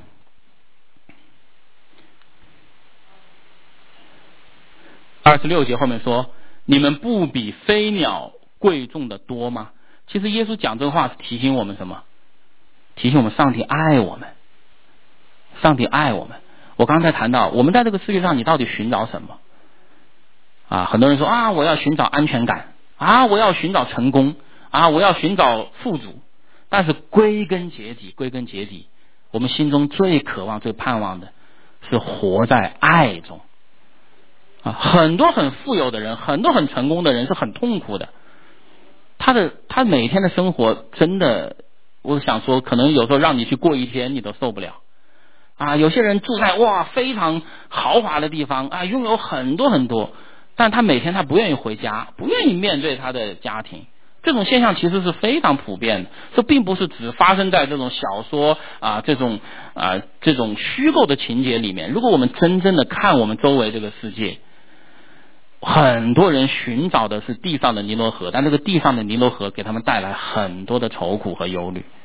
26节后面说，你们不比飞鸟贵重的多吗？其实耶稣讲这个话是提醒我们什么？提醒我们上帝爱我们，上帝爱我们。我刚才谈到，我们在这个世界上，你到底寻找什么很多人说我要寻找安全感我要寻找成功我要寻找富足。但是归根结底，我们心中最渴望、最盼望的是活在爱中很多很富有的人，很多很成功的人是很痛苦的，他每天的生活真的，我想说可能有时候让你去过一天你都受不了有些人住在非常豪华的地方拥有很多很多，但他每天他不愿意回家，不愿意面对他的家庭。这种现象其实是非常普遍的，这并不是只发生在这种小说这种虚构的情节里面。如果我们真正的看我们周围这个世界，很多人寻找的是地上的尼罗河，但这个地上的尼罗河给他们带来很多的愁苦和忧虑。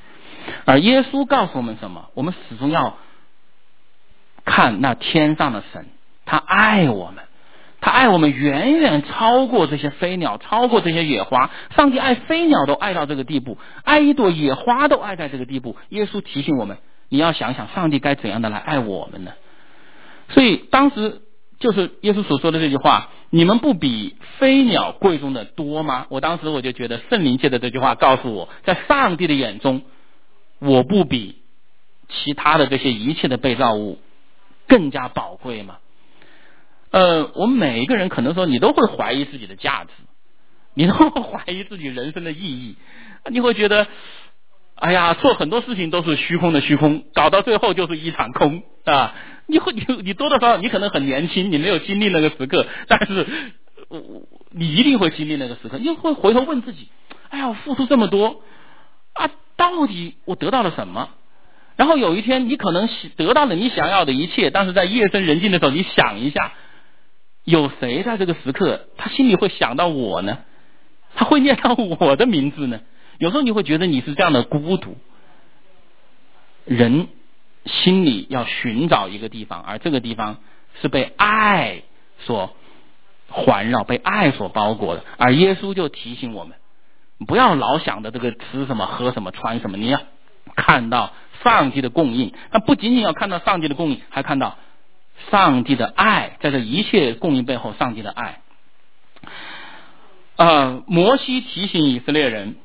而耶稣告诉我们什么？我们始终要看那天上的神，他爱我们，他爱我们远远超过这些飞鸟，超过这些野花。上帝爱飞鸟都爱到这个地步，爱一朵野花都爱在这个地步。耶稣提醒我们，你要想想上帝该怎样的来爱我们呢？所以当时就是耶稣所说的这句话，你们不比飞鸟贵重的多吗？我当时我就觉得圣灵借的这句话告诉我，在上帝的眼中，我不比其他的这些一切的被造物更加宝贵吗？我们每一个人可能说你都会怀疑自己的价值，你都会怀疑自己人生的意义，你会觉得哎呀，做很多事情都是虚空的虚空，搞到最后就是一场空啊！你多多少少你可能很年轻，你没有经历那个时刻，但是你一定会经历那个时刻，你会回头问自己，哎呀，我付出这么多啊，到底我得到了什么？然后有一天你可能得到了你想要的一切，但是在夜深人静的时候，你想一下，有谁在这个时刻他心里会想到我呢？他会念到我的名字呢？有时候你会觉得你是这样的孤独，人心里要寻找一个地方，而这个地方是被爱所环绕，被爱所包裹的。而耶稣就提醒我们，不要老想着这个吃什么喝什么穿什么，你要看到上帝的供应。那不仅仅要看到上帝的供应，还看到上帝的爱，在这一切供应背后上帝的爱。摩西提醒以色列人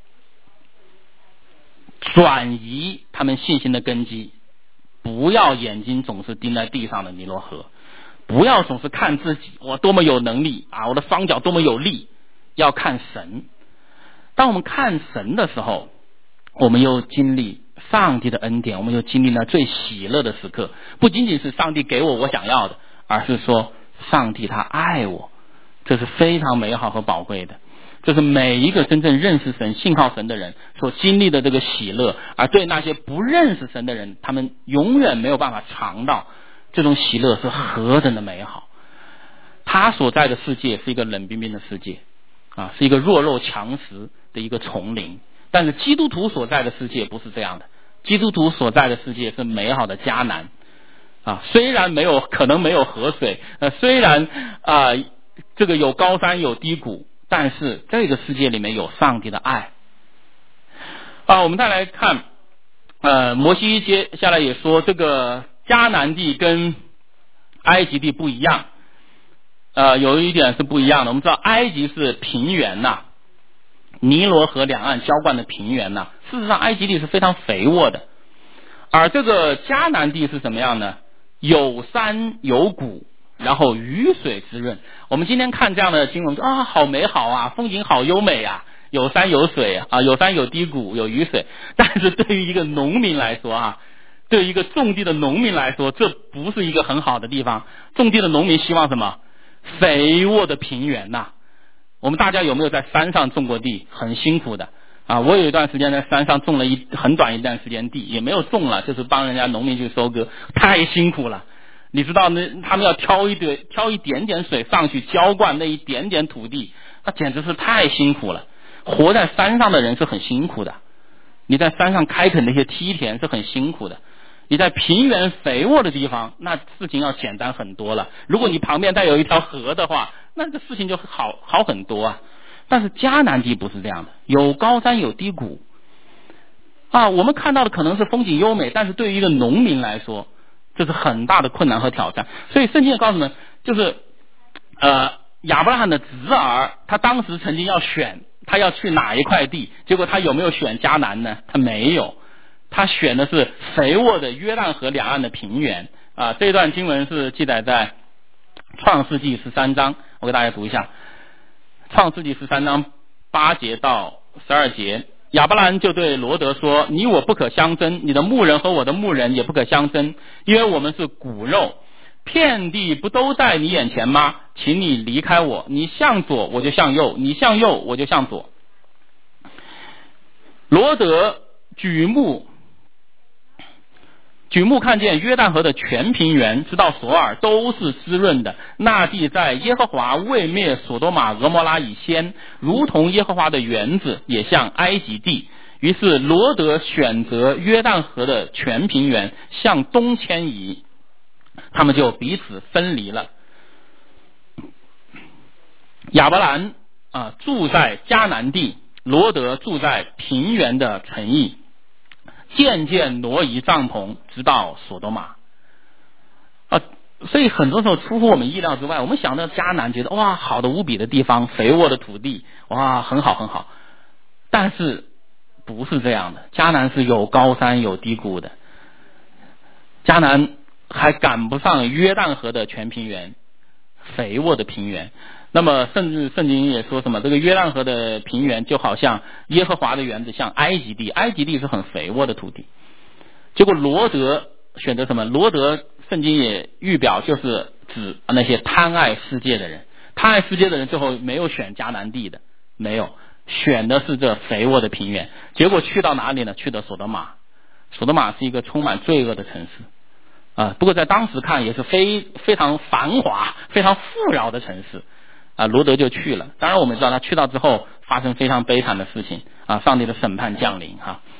转移他们信心的根基，不要眼睛总是盯在地上的尼罗河，不要总是看自己我多么有能力啊，我的双脚多么有力，要看神。当我们看神的时候，我们又经历上帝的恩典，我们又经历了最喜乐的时刻，不仅仅是上帝给我想要的，而是说上帝他爱我，这是非常美好和宝贵的。这是每一个真正认识神信靠神的人所经历的这个喜乐，而对那些不认识神的人，他们永远没有办法尝到这种喜乐是何等的美好。他所在的世界是一个冷冰冰的世界啊，是一个弱肉强食的一个丛林，但是基督徒所在的世界不是这样的，基督徒所在的世界是美好的迦南啊，虽然可能没有河水，虽然这个有高山有低谷，但是这个世界里面有上帝的爱我们再来看摩西接下来也说，这个迦南地跟埃及地不一样有一点是不一样的。我们知道埃及是平原尼罗河两岸浇灌的平原事实上埃及地是非常肥沃的，而这个迦南地是什么样呢？有山有谷，然后雨水滋润。我们今天看这样的经文好美好风景好优美有山有水有山有低谷有雨水，但是对于一个农民来说对于一个种地的农民来说，这不是一个很好的地方。种地的农民希望什么？肥沃的平原我们大家有没有在山上种过地？很辛苦的我有一段时间在山上种了很短一段时间地，也没有种了，就是帮人家农民去收割，太辛苦了。你知道他们要挑一点点水上去浇灌那一点点土地，那简直是太辛苦了。活在山上的人是很辛苦的，你在山上开垦那些梯田是很辛苦的，你在平原肥沃的地方，那事情要简单很多了。如果你旁边再有一条河的话，那这个事情就好很多但是迦南地不是这样的，有高山有低谷我们看到的可能是风景优美，但是对于一个农民来说，这是很大的困难和挑战。所以圣经也告诉我们，就是亚伯拉罕的侄儿，他当时曾经要选他要去哪一块地，结果他有没有选迦南呢？他没有，他选的是肥沃的约旦河两岸的平原这段经文是记载在创世纪13章，我给大家读一下。创世纪13章8节到12节，亚伯兰就对罗德说，你我不可相争，你的牧人和我的牧人也不可相争，因为我们是骨肉，遍地不都在你眼前吗？请你离开我，你向左我就向右，你向右我就向左。罗德举目看见约旦河的全平原直到索尔都是滋润的，那地在耶和华未灭所多玛俄摩拉以先，如同耶和华的园子，也像埃及地。 于是罗得选择约旦河的全平原向东迁移，他们就彼此分离了。亚伯兰住在迦南地，罗得住在平原的城邑，渐渐挪移帐篷，直到索多玛。所以很多时候出乎我们意料之外，我们想到迦南，觉得哇，好的无比的地方，肥沃的土地，哇，很好很好。但是不是这样的，迦南是有高山有低谷的，迦南还赶不上约旦河的全平原，肥沃的平原。那么甚至圣经也说什么，这个约旦河的平原就好像耶和华的园子，像埃及地，埃及地是很肥沃的土地。结果罗得选择什么？罗得圣经也预表就是指那些贪爱世界的人，贪爱世界的人最后没有选迦南地的，没有，选的是这肥沃的平原。结果去到哪里呢？去到索多玛。索多玛是一个充满罪恶的城市不过在当时看也是非常繁华非常富饶的城市罗得就去了。当然我们知道他去到之后发生非常悲惨的事情上帝的审判降临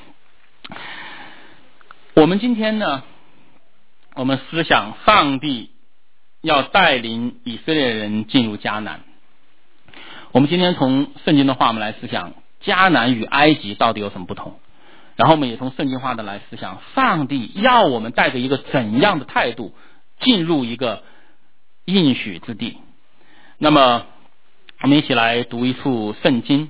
我们今天呢，我们思想上帝要带领以色列人进入迦南。我们今天从圣经的话，我们来思想迦南与埃及到底有什么不同，然后我们也从圣经话的来思想上帝要我们带着一个怎样的态度进入一个应许之地。那么我们一起来读一处圣经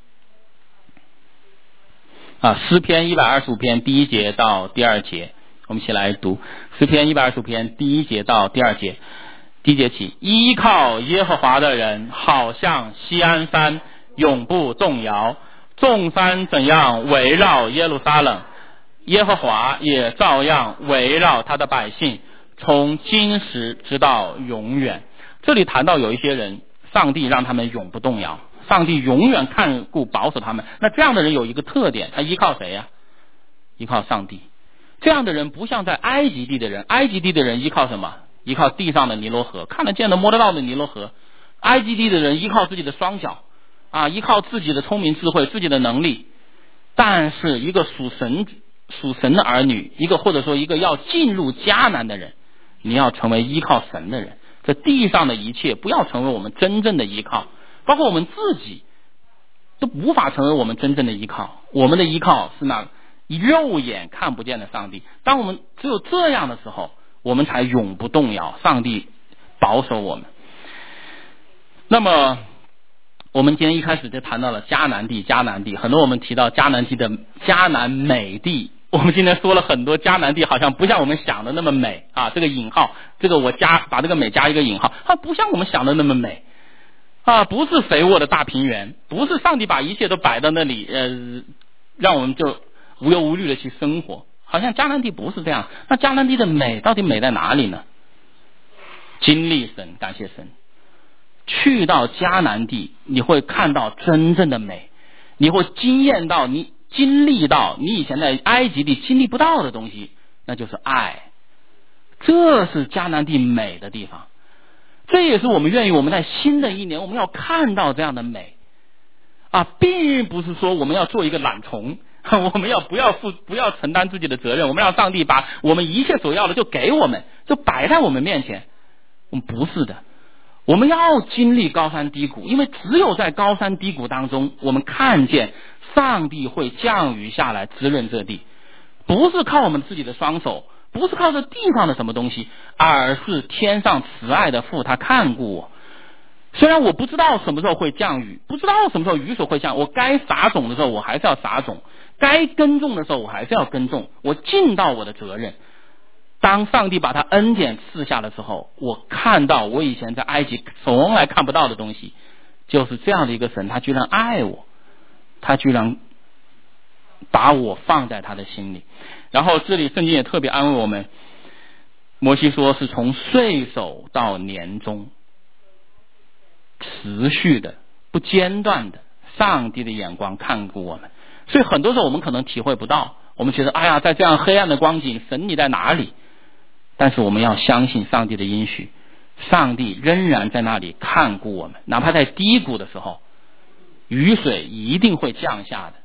诗篇125篇第1节到第2节，我们一起来读诗篇125篇第1节到第2节。第1节起，依靠耶和华的人好像锡安山，永不动摇。众山怎样围绕耶路撒冷，耶和华也照样围绕他的百姓，从今时直到永远。这里谈到有一些人，上帝让他们永不动摇，上帝永远看顾保守他们。那这样的人有一个特点，他依靠谁呀？依靠上帝。这样的人不像在埃及地的人，埃及地的人依靠什么？依靠地上的尼罗河，看得见的摸得到的尼罗河。埃及地的人依靠自己的双脚依靠自己的聪明智慧，自己的能力。但是一个属神的儿女，一个或者说一个要进入迦南的人，你要成为依靠神的人。这地上的一切不要成为我们真正的依靠，包括我们自己都无法成为我们真正的依靠。我们的依靠是那肉眼看不见的上帝。当我们只有这样的时候，我们才永不动摇，上帝保守我们。那么我们今天一开始就谈到了迦南地，很多我们提到迦南地的迦南美地。我们今天说了很多迦南地好像不像我们想的那么美这个引号，这个我把这个美加一个引号，它不像我们想的那么美不是肥沃的大平原，不是上帝把一切都摆到那里让我们就无忧无虑的去生活，好像迦南地不是这样。那迦南地的美到底美在哪里呢？经历神，感谢神。去到迦南地，你会看到真正的美，你会经历到你以前在埃及地经历不到的东西，那就是爱。这是迦南地美的地方。这也是我们愿意我们在新的一年我们要看到这样的美并不是说我们要做一个懒虫，我们不要承担自己的责任，我们让上帝把我们一切所要的就给我们，就摆在我们面前。我们不是的，我们要经历高山低谷，因为只有在高山低谷当中，我们看见上帝会降雨下来滋润这地，不是靠我们自己的双手，不是靠着地上的什么东西，而是天上慈爱的父他看顾我。虽然我不知道什么时候会降雨，不知道什么时候雨水会降，我该撒种的时候我还是要撒种，该耕种的时候我还是要耕种，我尽到我的责任。当上帝把他恩典赐下的时候，我看到我以前在埃及从来看不到的东西，就是这样的一个神，他居然爱我，他居然把我放在他的心里。然后这里圣经也特别安慰我们，摩西说是从岁首到年终，持续的不间断的，上帝的眼光看顾我们。所以很多时候我们可能体会不到，我们觉得哎呀，在这样黑暗的光景，神你在哪里？但是我们要相信上帝的应许，上帝仍然在那里看顾我们，哪怕在低谷的时候，雨水一定会降下的，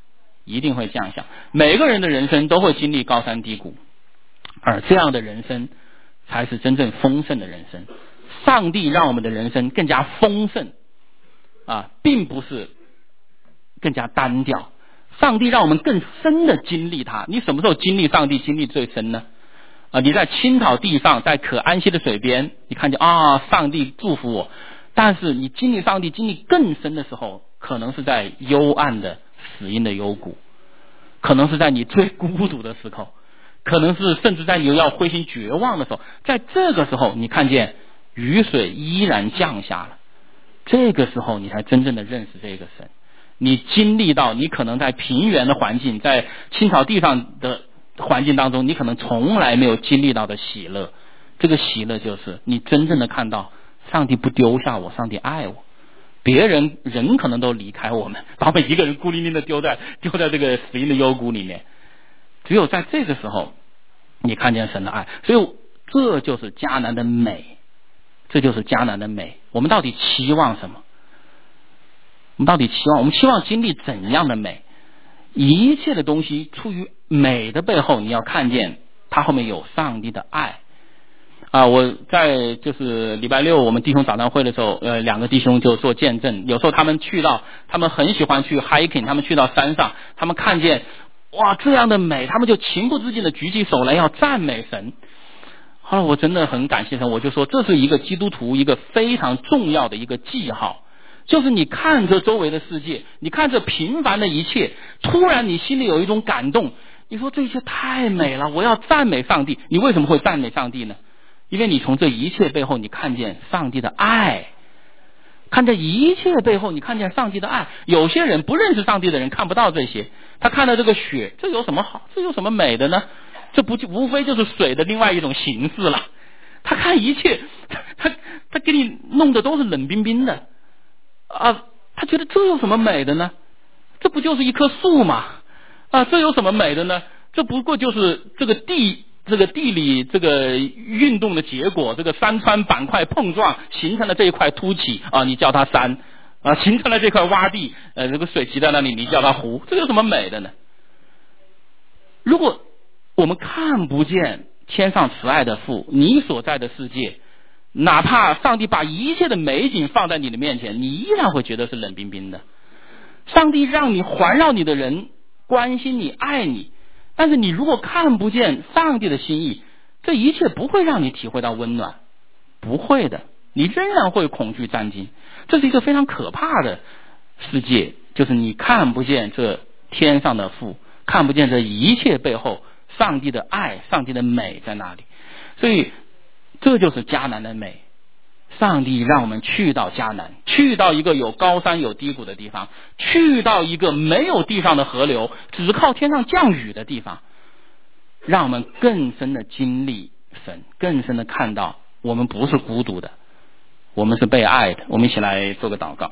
一定会降下。每个人的人生都会经历高山低谷，而这样的人生才是真正丰盛的人生。上帝让我们的人生更加丰盛并不是更加单调。上帝让我们更深的经历他。你什么时候经历上帝经历最深呢？你在青草地上，在可安息的水边，你看见上帝祝福我。但是你经历上帝经历更深的时候，可能是在幽暗的死荫的幽谷，可能是在你最孤独的时候，可能是甚至在你要灰心绝望的时候，在这个时候你看见雨水依然降下了，这个时候你才真正的认识这个神。你经历到你可能在平原的环境，在青草地上的环境当中，你可能从来没有经历到的喜乐。这个喜乐就是你真正的看到上帝不丢下我，上帝爱我。别人可能都离开我们，把我们一个人孤零零的丢在这个死荫的幽谷里面，只有在这个时候你看见神的爱。所以这就是迦南的美，这就是迦南的美。我们到底期望什么？我们期望经历怎样的美？一切的东西出于美的背后，你要看见它后面有上帝的爱。我在就是礼拜六我们弟兄早上会的时候，两个弟兄就做见证。有时候他们很喜欢去 hiking， 他们去到山上，他们看见这样的美，他们就情不自禁的举起手来要赞美神。后来我真的很感谢神，我就说这是一个基督徒一个非常重要的一个记号，就是你看着周围的世界，你看着平凡的一切，突然你心里有一种感动，你说这一切太美了，我要赞美上帝。你为什么会赞美上帝呢？因为你从这一切背后你看见上帝的爱，看着一切背后你看见上帝的爱。有些人不认识上帝的人看不到这些，他看到这个雪，这有什么好，这有什么美的呢？这无非就是水的另外一种形式了。他看一切，他给你弄的都是冷冰冰的他觉得这有什么美的呢？这不就是一棵树吗？这有什么美的呢？这不过就是这个地理这个运动的结果，这个山川板块碰撞形成了这一块凸起你叫它山形成了这块洼地这个水积在那里，你叫它湖，这有什么美的呢？如果我们看不见天上慈爱的父，你所在的世界，哪怕上帝把一切的美景放在你的面前，你依然会觉得是冷冰冰的。上帝让你环绕你的人关心你爱你，但是你如果看不见上帝的心意，这一切不会让你体会到温暖，不会的，你仍然会恐惧战惊。这是一个非常可怕的世界，就是你看不见这天上的父，看不见这一切背后上帝的爱，上帝的美在哪里。所以这就是迦南的美。上帝让我们去到迦南，去到一个有高山有低谷的地方，去到一个没有地上的河流，只靠天上降雨的地方，让我们更深的经历神，更深的看到我们不是孤独的，我们是被爱的。我们一起来做个祷告。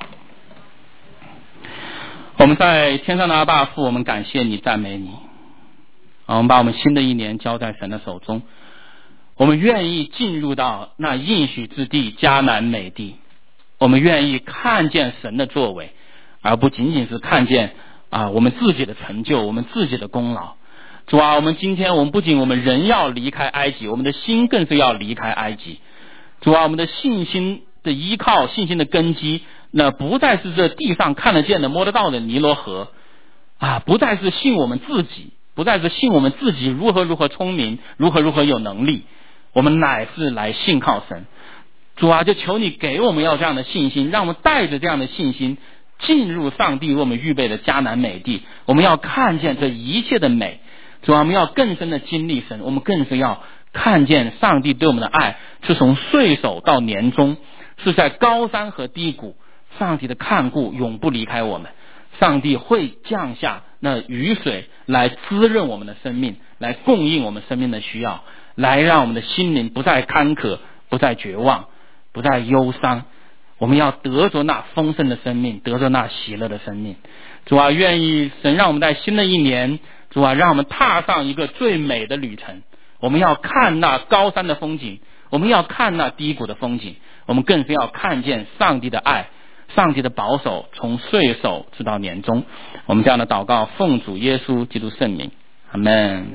我们在天上的阿爸父，我们感谢你，赞美你。我们把我们新的一年交在神的手中，我们愿意进入到那应许之地迦南美地，我们愿意看见神的作为，而不仅仅是看见我们自己的成就，我们自己的功劳。主啊，我们今天我们人要离开埃及，我们的心更是要离开埃及。主啊，我们的信心的依靠，信心的根基，那不再是这地上看得见的摸得到的尼罗河不再是信我们自己，不再是信我们自己如何聪明，如何有能力，我们乃是来信靠神。主啊，就求你给我们要这样的信心，让我们带着这样的信心进入上帝为我们预备的迦南美地。我们要看见这一切的美。主啊，我们要更深的经历神，我们更是要看见上帝对我们的爱是从岁首到年终，是在高山和低谷，上帝的看顾永不离开我们。上帝会降下那雨水来滋润我们的生命，来供应我们生命的需要，来让我们的心灵不再坎坷，不再绝望，不再忧伤。我们要得着那丰盛的生命，得着那喜乐的生命。主啊，愿意神让我们在新的一年，主啊，让我们踏上一个最美的旅程。我们要看那高山的风景，我们要看那低谷的风景，我们更是要看见上帝的爱。 上帝的保守从岁首直到年终。我们这样的祷告奉主耶稣基督圣名，阿们。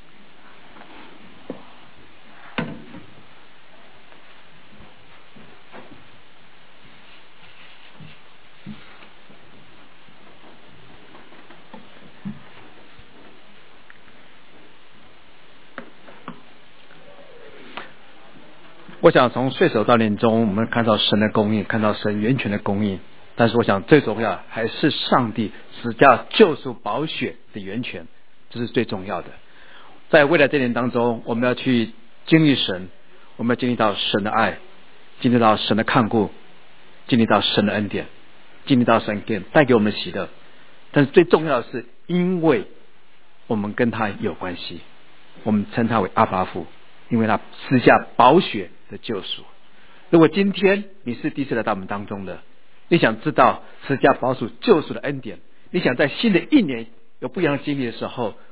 我想从岁首到年终，我们看到神的供应，看到神源泉的供应，但是我想最重要还是上帝十架救赎宝血的源泉，这是最重要的。在未来这年当中，我们要去经历神，我们要经历到神的爱，经历到神的看顾，经历到神的恩典，经历到神带给我们的喜乐。但是最重要的是，因为我们跟他有关系，我们称他为阿爸父，因为他施下宝血的救赎。如果今天你是第一次来到我们当中的，你想知道施加宝血救赎的恩典，你想在新的一年有不一样的经历的时候，